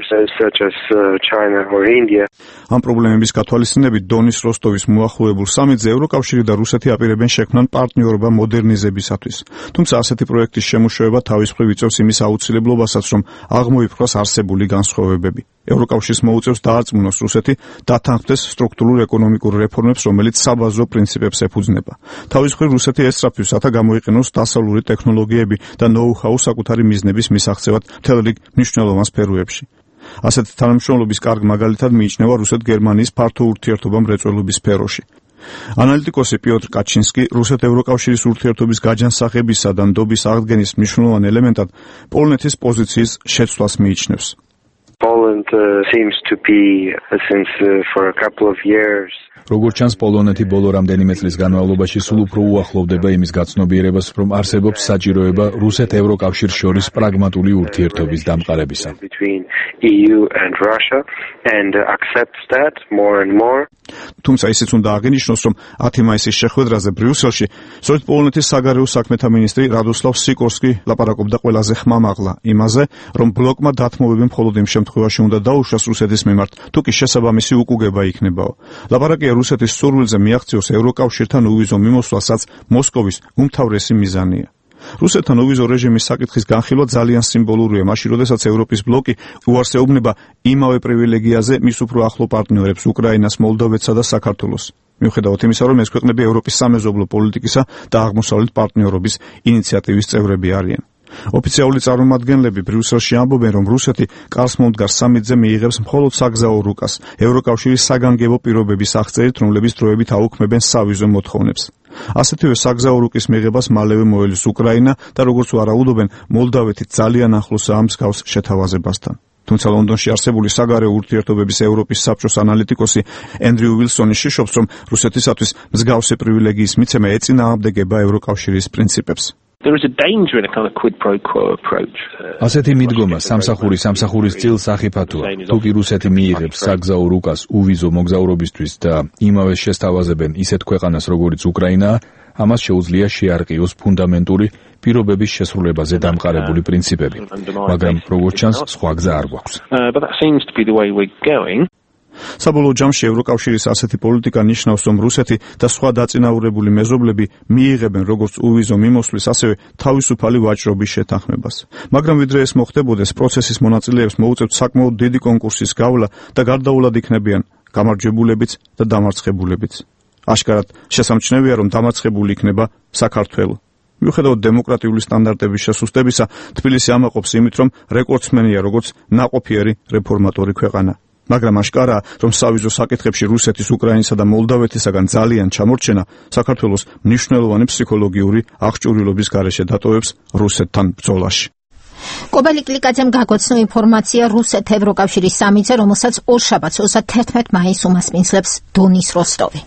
such as uh, China or India. ამ პრობლემების გათვალისწინებით დონის როსტოვის მოახლოებულ სამიტზე ევროკავშირი და რუსეთი აპირებენ შექმნან პარტნიორობა მოდერნიზებისათვის. თუმცა ასეთი პროექტის შემუშავება თავის მხრივ იწვევს იმის აუცილებლობასაც, რომ აღმოიფრქვას არსებული განსხვავებები. ევროკავშირს მოუწევს დაარწმუნოს რუსეთი დათანხმდეს სტრუქტურულ ეკონომიკურ რეფორმებს, რომელიც საბაზრო პრინციპებს ეფუძნება. თავის მხრივ რუსეთი ესწრაფვის, რათა გამოიყენოს დასავლური ტექნოლოგიები და ნოუ-ჰაუ საკუთარი მიზნების მისაღწევად მთელ რიგ მნიშვნელოვან სფეროებში. ასეთი თანამშრომლობის კარგ მაგალითად მიიჩნევა რუსეთ-გერმანიის ფართო ურთიერთობა მრეწველობის სფეროში. ანალიტიკოსი პიოტრ კაჩინსკი რუსეთ-ევროკავშირის ურთიერთობის გაჯანსაღებისა და ნდობის აღდგენის მნიშვნელოვან ელემენტად პოლონეთის პოზიციის შეცვლას მიიჩნევს. Poland uh, seems to be uh, since uh, for a couple of years. როგორც ჩანს, პოლონეთი ბოლო რამდენიმე წლის განმავლობაში სულ უფრო უახლოვდება იმის გაცნობიერებას, რომ არსებობს საჭიროება რუსეთ-ევროკავშირს შორის პრაგმატული ურთიერთობის დამყარებისა. Between E U and Russia and uh, accepts that more and more. თუმცა ისიც უნდა აღინიშნოს, რომ ათი მაისის შეხვედრაზე ბრიუსელში სწორედ პოლონეთის საგარეო საქმეთა მინისტრი რადოსლავ სიკორსკი ლაპარაკობდა ყველაზე ხმამაღლა იმაზე, რომ ბლოკმა დათმობები მხოლოდ იმ შემთხვევაში უნდა დაუშვას რუსეთის მიმართ, თუ კი შესაბამისი უკუგება იქნებაო. ლაპარაკია რუსეთის სურვილზე მიაღწიოს ევროკავშირთან უვიზო მიმოსვლასაც მოსკოვის უმთავრესი მიზანია. რუსეთთან უვიზო რეჟიმის საკითხის განხილვა ძალიან სიმბოლურია, მაშინ როდესაც ევროპის ბლოკი უარსეუბნება იმავე პრივილეგიაზე მის უფრო ახლო პარტნიორებს უკრაინას, მოლდოვეთსა და საქართველოს. მიუხედავად იმისა, რომ ეს ქვეყნები ევროპის სამეზობლო პოლიტიკისა და აღმოსავლეთ პარტნიორობის ინიციატივის წევრები არიან. ოფიციალური წარმომადგენლები ბრიუსელში ამბობენ, რომ რუსეთი კარლსმონდგარ სამიტზე მიიღებს მხოლოდ საგზაო რუკას, ევროკავშირის საგანგებო პირობების აღწერით, რომლების დროებით აუქმებენ სავიზო მოთხოვნებს. ასეთივე საგზაო რუკის მიღებას მალევე მოელის უკრაინა და როგორც ვარაუდობენ, მოლდავეთი ძალიან ახლოსაა მსგავს შეთავაზებასთან. თუმცა ლონდონში არსებული საგარეო ურთიერთობების ევროპის საბჭოს ანალიტიკოსი ენდრიუ ვილსონი შიშობს, რომ რუსეთისათვის მსგავსი პრივილეგიის მიცემა ეწინააღმდეგება ევროკავშირის პრინციპებს. There is a danger in a kind of quid pro quo approach. ასეთი მიდგომა სამსახური სამსახურის წილს ახიფათოა. თუ კი რუსეთი მიიღებს საგზაო რუკას უვიზო მოგზაურობისთვის და იმავე შესთავაზებენ ისეთ ქვეყანას, როგორიც უკრაინაა, ამას შეუძლია შეარყიოს ფუნდამენტური პირობების შესრულებაზე დამყარებული პრინციპები. მაგრამ როგორც ჩანს, სხვა გზა არ გვაქვს. But that seems to be the way we're going. საბოლოო ჯამში ევროკავშირის ასეთი პოლიტიკა ნიშნავს, რომ რუსეთი და სხვა დაწინაურებული მეზობლები მიიღებენ როგორც უვიზო მიმოსვლის, ასევე თავისუფალი ვაჭრობის შეთანხმებას. მაგრამ ვიდრე ეს მოხდებოდეს, პროცესის მონაწილეებს მოუწევთ საკმაოდ დიდი კონკურსის გავლა და გარდაულად იქნებიან გამარჯვებულებიც და დამარცხებულებიც. აშკარად შესამჩნევია, რომ დამარცხებული იქნება საქართველო. მიუხედავად დემოკრატიული სტანდარტების შესუსტებისა, თბილისი ამაყობს იმით, რომ რეკორდსმენია როგორც ნაყოფიერი რეფორმატორი ქვეყანა. მაგრამ აშკარაა, რომ სავიზო საკითხებში რუსეთის, უკრაინისა და მოლდავეთისაგან ძალიან ჩამორჩენა საქართველოს მნიშვნელოვანი ფსიქოლოგიური აღჭურვილობის გარეშე დატოვებს რუსეთთან ბრძოლაში. კობალი კლიკაძემ გაგოცნო ინფორმაცია რუსეთ-ევროკავშირის სამიტზე, რომელსაც ორშაბათს ოცდაათი მაისს უმასპინძლებს დონის როსტოვი.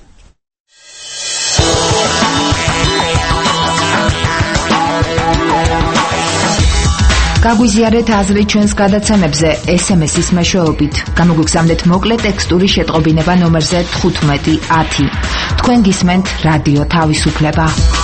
გაგვიზიარეთ აზრი ჩვენს გადაცემებზე ეს ემ ეს-ის მეშვეობით. გამოგვიგზავნეთ მოკლე ტექსტური შეტყობინება ნომერზე თხუთმეტი ათი. თქვენ გისმენთ რადიო თავისუფლება.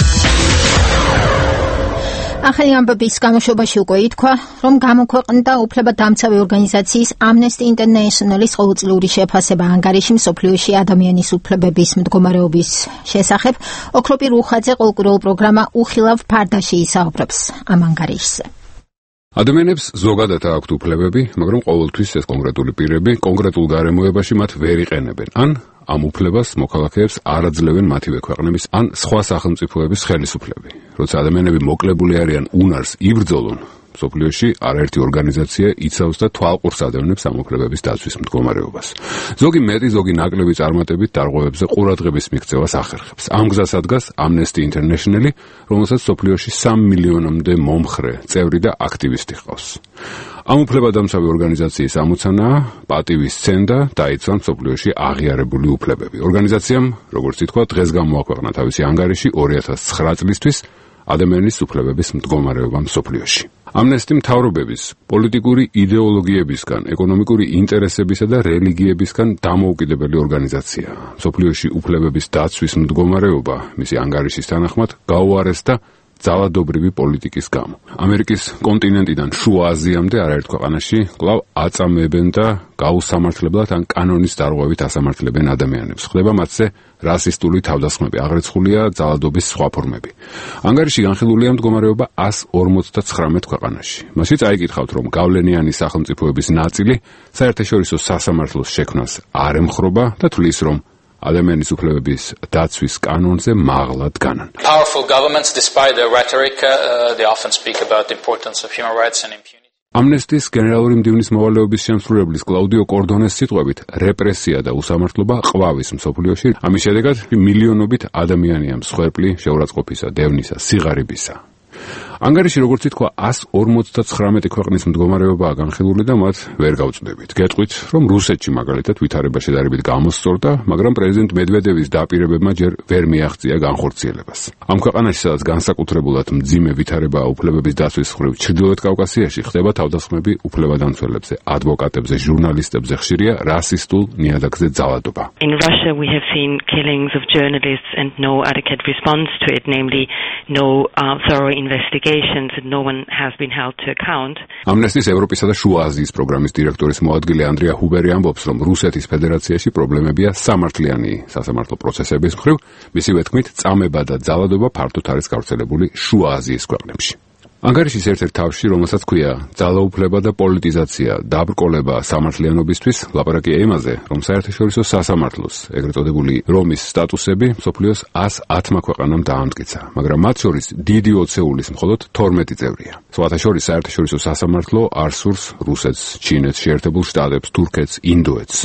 ახალი ამბების გამოშვებაში უკვე ითქვა, რომ გამოქვეყნდა უფლებადამცავი ორგანიზაციის Amnesty International-ის ყოველწლიური შეფასება ანგარიში მსოფლიოში ადამიანის უფლებების მდგომარეობის შესახებ. ოქროპირ უხაძე ყოველკვირეულ პროგრამა უხილავ ფარდაში ისაუბრებს ამ ანგარიშზე. ადამიანებს ზოგადად აქვთ უფლებები, მაგრამ ყოველთვის ეს კონკრეტული პირები კონკრეტულ გარემოებაში მათ ვერ იყენებენ. ან ამ უფლებას მოქალაქეებს არ აძლევენ მათივე ქვეყნების ან სხვა სახელმწიფოების ხელისუფლები. როცა ადამიანები მოკლებული არიან უნარს იბრძოლონ, მსოფლიოში არაერთი ორგანიზაცია იცავს და თვალყურს ადევნებს ამ უფლებების დაცვის მდგომარეობას. ზოგი მეტი, ზოგი ნაკლები წარმატებით დარღვევებზე ყურადღების მიქცევას ახერხებს. ამ გზას ადგას Amnesty International, რომელსაც მსოფლიოში სამი მილიონამდე მომხრე, წევრი და აქტივისტი ჰყავს. ამ უფლებადამცავი ორგანიზაციის ამოცანაა პატივის ცენდა დაიცვა მსოფლიოში აღიარებული უფლებები. ორგანიზაციამ, როგორც ითქვა, დღეს გამოაქვეყნა თავისი ანგარიში ორი ათას ცხრა წლისთვის ადამიანის უფლებების მდგომარეობა მსოფლიოში. Amnesty მთავრობების, პოლიტიკური იდეოლოგიებისგან, ეკონომიკური ინტერესებისა და რელიგიებისგან დამოუკიდებელი ორგანიზაცია. მსოფლიოში უფლებების დაცვის მდგომარეობა, მისი ანგარიშის თანახმად, გაუარესდა ძალადობრივი პოლიტიკის გამო. ამერიკის კონტინენტიდან შუა აზიამდე არაერთ ქვეყანაში კვლავ აწამებენ და გაუსამართლებლად ან კანონის დარღვევით ასამართლებენ ადამიანებს. ხდება მათზე რასისტული თავდასხმები, აღრეცხულია ძალადობის სხვა ფორმები. ანგარიში განხილულია მდგომარეობა ას ორმოცდაცხრამეტ ქვეყანაში. მასში წაიკითხავთ, რომ გავლენიანი სახელმწიფოების ნაწილი საერთაშორისო სასამართლოს შექმნას არ ემხრობა და თვლის, რომ ადამიანის უფლებების დაცვის კანონზე მაღლა დგანან. Powerful governments, despite their rhetoric, uh, they often speak about the importance of human rights and impunity. ამნესტის გენერალური მდივნის მოვალეობის შემსრულებლის კლაუდიო კორდონეს სიტყვებით, რეპრესია და უსამართლობა ყვავის მსოფლიოში. ამის შედეგად მილიონობით ადამიანია მსხვერპლი შეურაცხყოფისა, დევნისა, სიღარიბისა. ანგარიში, როგორც ითქვა, ას ორმოცდაცხრამეტი ქვეყნის მდგომარეობაა განხილული და მათ ვერ გავწვდებით. გეტყვით, რომ რუსეთში მაგალითად ვითარება შედარებით გამოსწორდა, მაგრამ პრეზიდენტ მედვედევის დაპირებებმა ჯერ ვერ მიაღწია განხორციელებას. ამ ქვეყანაში, სადაც განსაკუთრებულად მძიმე ვითარებაა უფლებების დაცვის მხრივ, ჩრდილოეთ კავკასიაში ხდება თავდასხმები უფლებადამცველებზე, ადვოკატებზე, ჟურნალისტებზე, ხშირია რასისტულ ნიადაგზე ძალადობა. In Russia we have seen killings of journalists and no adequate response to it, namely no uh, thorough investigation. No one has been held to account. ამნესტის ევროპისა და შუა აზიის პროგრამის დირექტორის მოადგილე ანდრია ჰუბერი ამბობს, რომ რუსეთის ფედერაციაში პრობლემებია სამართლიანი სასამართლო პროცესების მხრივ, მისივე თქმით, წამება და ძალადობა ფართოდ არის გავრცელებული შუა აზიის ქვეყნებში. ანგარიშის ერთ-ერთ თავში, რომელსაც ქვია ძალაუფლება და პოლიტიზაცია, დაბრკოლება სამართლიანობისთვის, ლაპარაკია იმაზე, რომ საერთაშორისო სასამართლოს, ეგრეთ წოდებული რომის სტატუსები მსოფლიოს ას ათმა ქვეყანამ დაამტკიცა, მაგრამ მათ შორის დიდი ოცეულის მხოლოდ თორმეტი წევრია. სხვათა შორის საერთაშორისო სასამართლო არ სურს რუსეთს, ჩინეთს, შეერთებულ შტატებს, თურქეთს, ინდოეთს.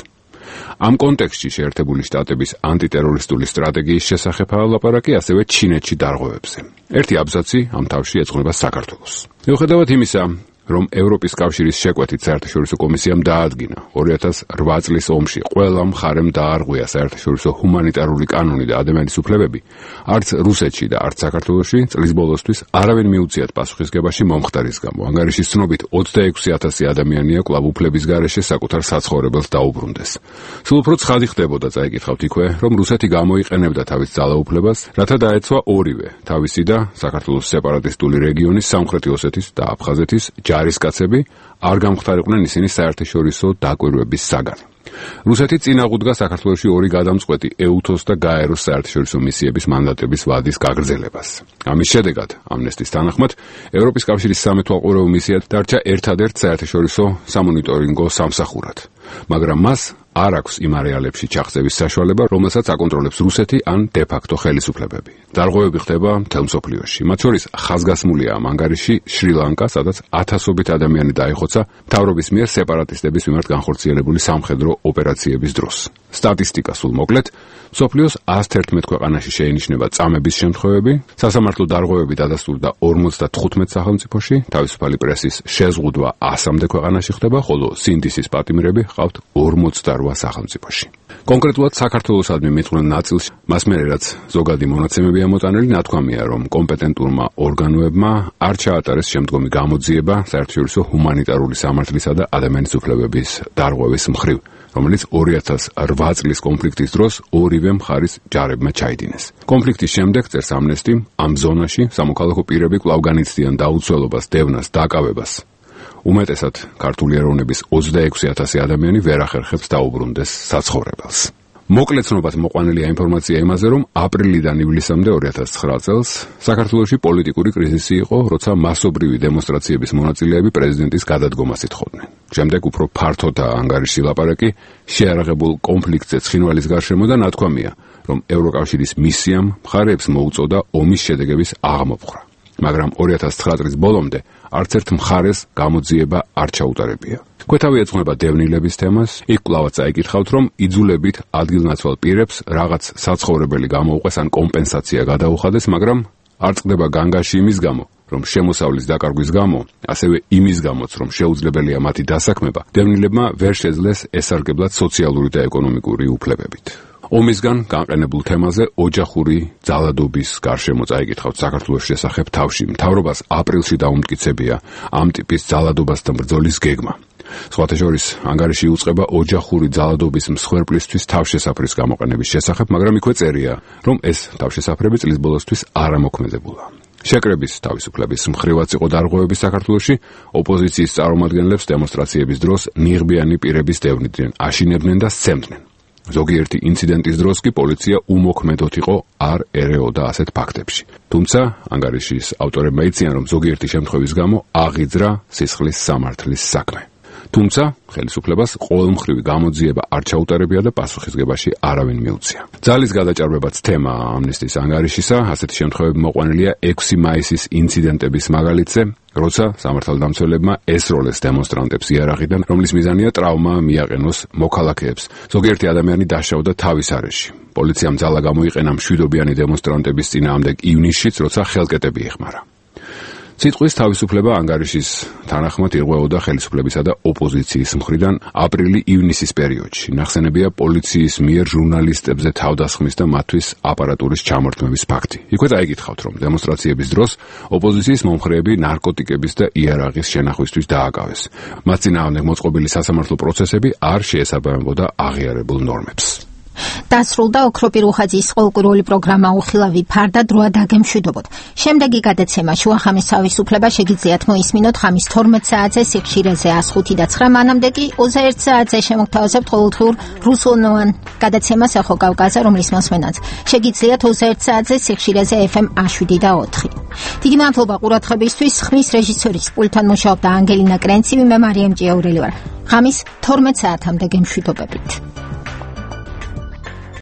ამ კონტექსტში შეერთებული შტატების ანტიტერორისტული სტრატეგიის შესახებაა ლაპარაკი, ასევე ჩინეთში დარღვევებზე. ერთი აბზაცი ამ თავში ეძღვნება საქართველოს. მიუხედავად იმისა, რომ ევროპის კავშირის შეკვეთით საერთაშორისო კომისიამ დაადგინა ორი ათას ოთხ წლის ომში ყველა მხარემ დაარღვია საერთაშორისო ჰუმანიტარული კანონი და ადამიანის უფლებები, არც რუსეთში და არც საქართველოში წლის ბოლოსთვის არავინ მიუციათ პასუხისგებაში მომხდარის გამო. ანგარიშის ცნობით ოცდაექვსი ათასი ადამიანია კვლავ უფლების გარეშე საკუთარ საცხოვრებელს დაუბრუნდეს. სულ უფრო ცხადი ხდებოდა, წაიკითხავთ იქვე, რომ რუსეთი გამოიყენებდა თავის ძალაუფლებას, რათა დაეცვა ორივე, თავისი და საქართველოს სეპარატისტული რეგიონის სამხრეთი ოსეთის და აფხაზეთის ჯარისკაცები არ გამختარიყვნენ ისინი საერთაშორისო დაკვირვების საგანი. რუსეთი წინ აღუდგა საქართველოში ორი გადამწყვეტი ეუთოს და გაეროს საერთაშორისო მისიების მანდატების ვადის გაგრძელებას. ამის შედეგად, ამნესტის თანახმად, ევროპის კავშირის სამეთვალყურეო მისია დარჩა ერთადერთ საერთაშორისო სამონიტორინგო სამსახურად, მაგრამ მას არ აქვს იმ არეალებში ჩახსების საშუალება, რომელსაც აკონტროლებს რუსეთი ან დე-ფაქტო ხელისუფლებები. დარღვევები ხდება მთელ მსოფლიოში. მათ შორის ხაზგასმულია ამ ანგარიში შრი-ლანკა, სადაც ათასობით ადამიანი დაიხოცა მთავრობის მიერ სეპარატისტების მიმართ განხორციელებული სამხედრო ოპერაციების დროს. სტატისტიკა სულ მოკლედ, მსოფლიოს ას თერთმეტ ქვეყანაში შეინიშნება წამების შემთხვევები, სასამართლო დარღვევები დადასტურდა ორმოცდათხუთმეტ სახელმწიფოში, თავისუფალი პრესის შეზღუდვა ასამდე ქვეყანაში ხდება, ხოლო სინდისის პატიმრები ჰყავთ ორმოცდარვა სახელმწიფოში. კონკრეტულად საქართველოსადმი მიწვევ ნაწილში მას მერე რაც ზოგადი მონაცემებია მოტანილი, ნათქვამია, რომ კომპეტენტურმა ორგანოებმა არ ჩაატარეს შემდგომი გამოძიება საერთაშორისო ჰუმანიტარული სამართლისა და ადამიანის უფლებების დარღვევის მხრივ, რომელიც ორი ათას ოთხ წლის კონფლიქტის დროს ორივე მხარის ჯარებმა ჩაიდინეს. კონფლიქტის შემდეგ, წერს ამნესტი, ამ ზონაში სამოქალაქო პირები კვლავ განიცდიან დაუცველობას, დევნას, დაკავებას. უმეტესად ქართული ეროვნების ოცდაექვსი ათასი ადამიანი ვერ ახერხებს დაუბრუნდეს საცხოვრებელს. მოკლეცნობად მოყვანილია ინფორმაცია იმაზე, რომ აპრილიდან ივლისამდე ორი ათას ცხრა წელს საქართველოში პოლიტიკური კრიზისი იყო, როცა მასობრივი დემონსტრაციების მონაწილეები პრეზიდენტის გადადგომას ითხოვდნენ. შემდეგ უფრო ფართოდა ანგარიში ლაპარაკი შეარაღებულ კონფლიქტზე ცხინვალის გარშემო და ნათქვამია, რომ ევროკავშირის მისიამ მხარეებს მოუწოდა ომის შედეგების აღმოფხვრა. მაგრამ ორი ათას ცხრა წლის ბოლომდე არც ერთ მხარეს გამოძიება არ ჩაუტარებია. კვეთავი ეძღვნება დევნილების თემას, იქ კვლავაც წაიკითხავთ, რომ იძულებით ადგილნაცვალ პირებს რაღაც საცხოვრებელი გამოუყვეს ან კომპენსაცია გადაუხადეს, მაგრამ არ წყდება განგაში იმის გამო, რომ შემოსავლის დაკარგვის გამო, ასევე იმის გამოც, რომ შეუძლებელია მათი დასაქმება, დევნილებმა ვერ შეძლეს ესარგებლად სოციალური და ეკონომიკური უფლებებით. ომისგან განყენებულ თემაზე ოჯახური ძალადობის გარშემო წაიკითხავთ საქართველოს შესახებ თავში. მთავრობას აპრილში დაუმტკიცებია ამ ტიპის ძალადობასთან ბრძოლის გეგმა. სხვათა შორის ანგარიში იუწყება ოჯახური ძალადობის მსხვერპლისთვის თავშესაფრის გამოყენების შესახებ, მაგრამ იქვე წერია, რომ ეს თავშესაფრები წლის ბოლოსთვის არ ამოქმედებულა. შეკრების თავისუფლების მხრივაც იყო დარღვევები საქართველოში, ოპოზიციის წარმომადგენლებს დემონსტრაციების დროს ნიღბიანი პირების დევნიდნენ, აშინებდნენ და სცემდნენ. ზოგიერთი ინციდენტის დროს კი პოლიცია უმოქმედოდ იყო არ ერეოდა ასეთ ფაქტებში. თუმცა ანგარიშის ავტორებმა იციან, რომ ზოგიერთი შემთხვევის გამო აღიძრა სისხლის სამართლის საქმე. თუმცა ხელისუფლებას ყოველმხრივი გამოძიება არ ჩაუტარებია და პასუხისგებაში არავინ მიუწია. ძალის გადაჭარბებაც თემა ამნესტის ანგარიშისა, ასეთი შემთხვევები მოყვანილია ექვსი მაისის ინციდენტების მაგალითზე, როცა სამართალდამცველებმა ესროლეს დემონსტრანტებს იარაღიდან, რომლის მიზანია ტრავმა მიაყენოს მოქალაქეებს. ზოგიერთი ადამიანი დაშავდა თავის არეში. პოლიციამ ძალა გამოიყენა მშვიდობიანი დემონსტრანტების წინააღმდეგ ივნისშიც, როცა ხელკეტები იხმარა. სიტყვის თავისუფლება ანგარიშის თანახმად ირღვეოდა ხელისუფლებისა და ოპოზიციის მხრიდან აპრილი-ივნისის პერიოდში. ნახსენებია პოლიციის მიერ ჟურნალისტებზე თავდასხმის და მათთვის აპარატურის ჩამორთმევის ფაქტი. იქვე დაიგითხავთ, რომ დემონსტრაციების დროს ოპოზიციის მომხრეები ნარკოტიკების და იარაღის შენახვისთვის დააკავეს. მათ წინააღმდეგ მოწყობილი სასამართლო პროცესები არ შეესაბამებოდა აღიარებულ ნორმებს. დასრულდა ოქროპირ უხაძის ყოველკვირეული პროგრამა უხილავი ფარდა დროა დაგემშვიდობოთ. შემდეგი გადაცემა შუახამის თავისუფლება შეგიძლიათ მოისმინოთ ხამის თორმეტ საათზე სიხშირეზე ას ხუთი და ცხრა, მანამდე კი ოცდაერთ საათზე შემოგთავაზებთ ყოველდღიურ რუსულენოვან გადაცემას ეხო კავკასია, რომლის მოსმენაც შეგიძლიათ ოცდაერთ საათზე სიხშირეზე ეფ ემ შვიდი და ოთხი. დიდი მადლობა ყურადღებისთვის. ხმის რეჟისორის პულტთან მუშაობდა ანგელინა კრენცივი, მე მარიამ ჭიაურელი ვარ. ხამის თორმეტ საათამდე გემშვიდობებით.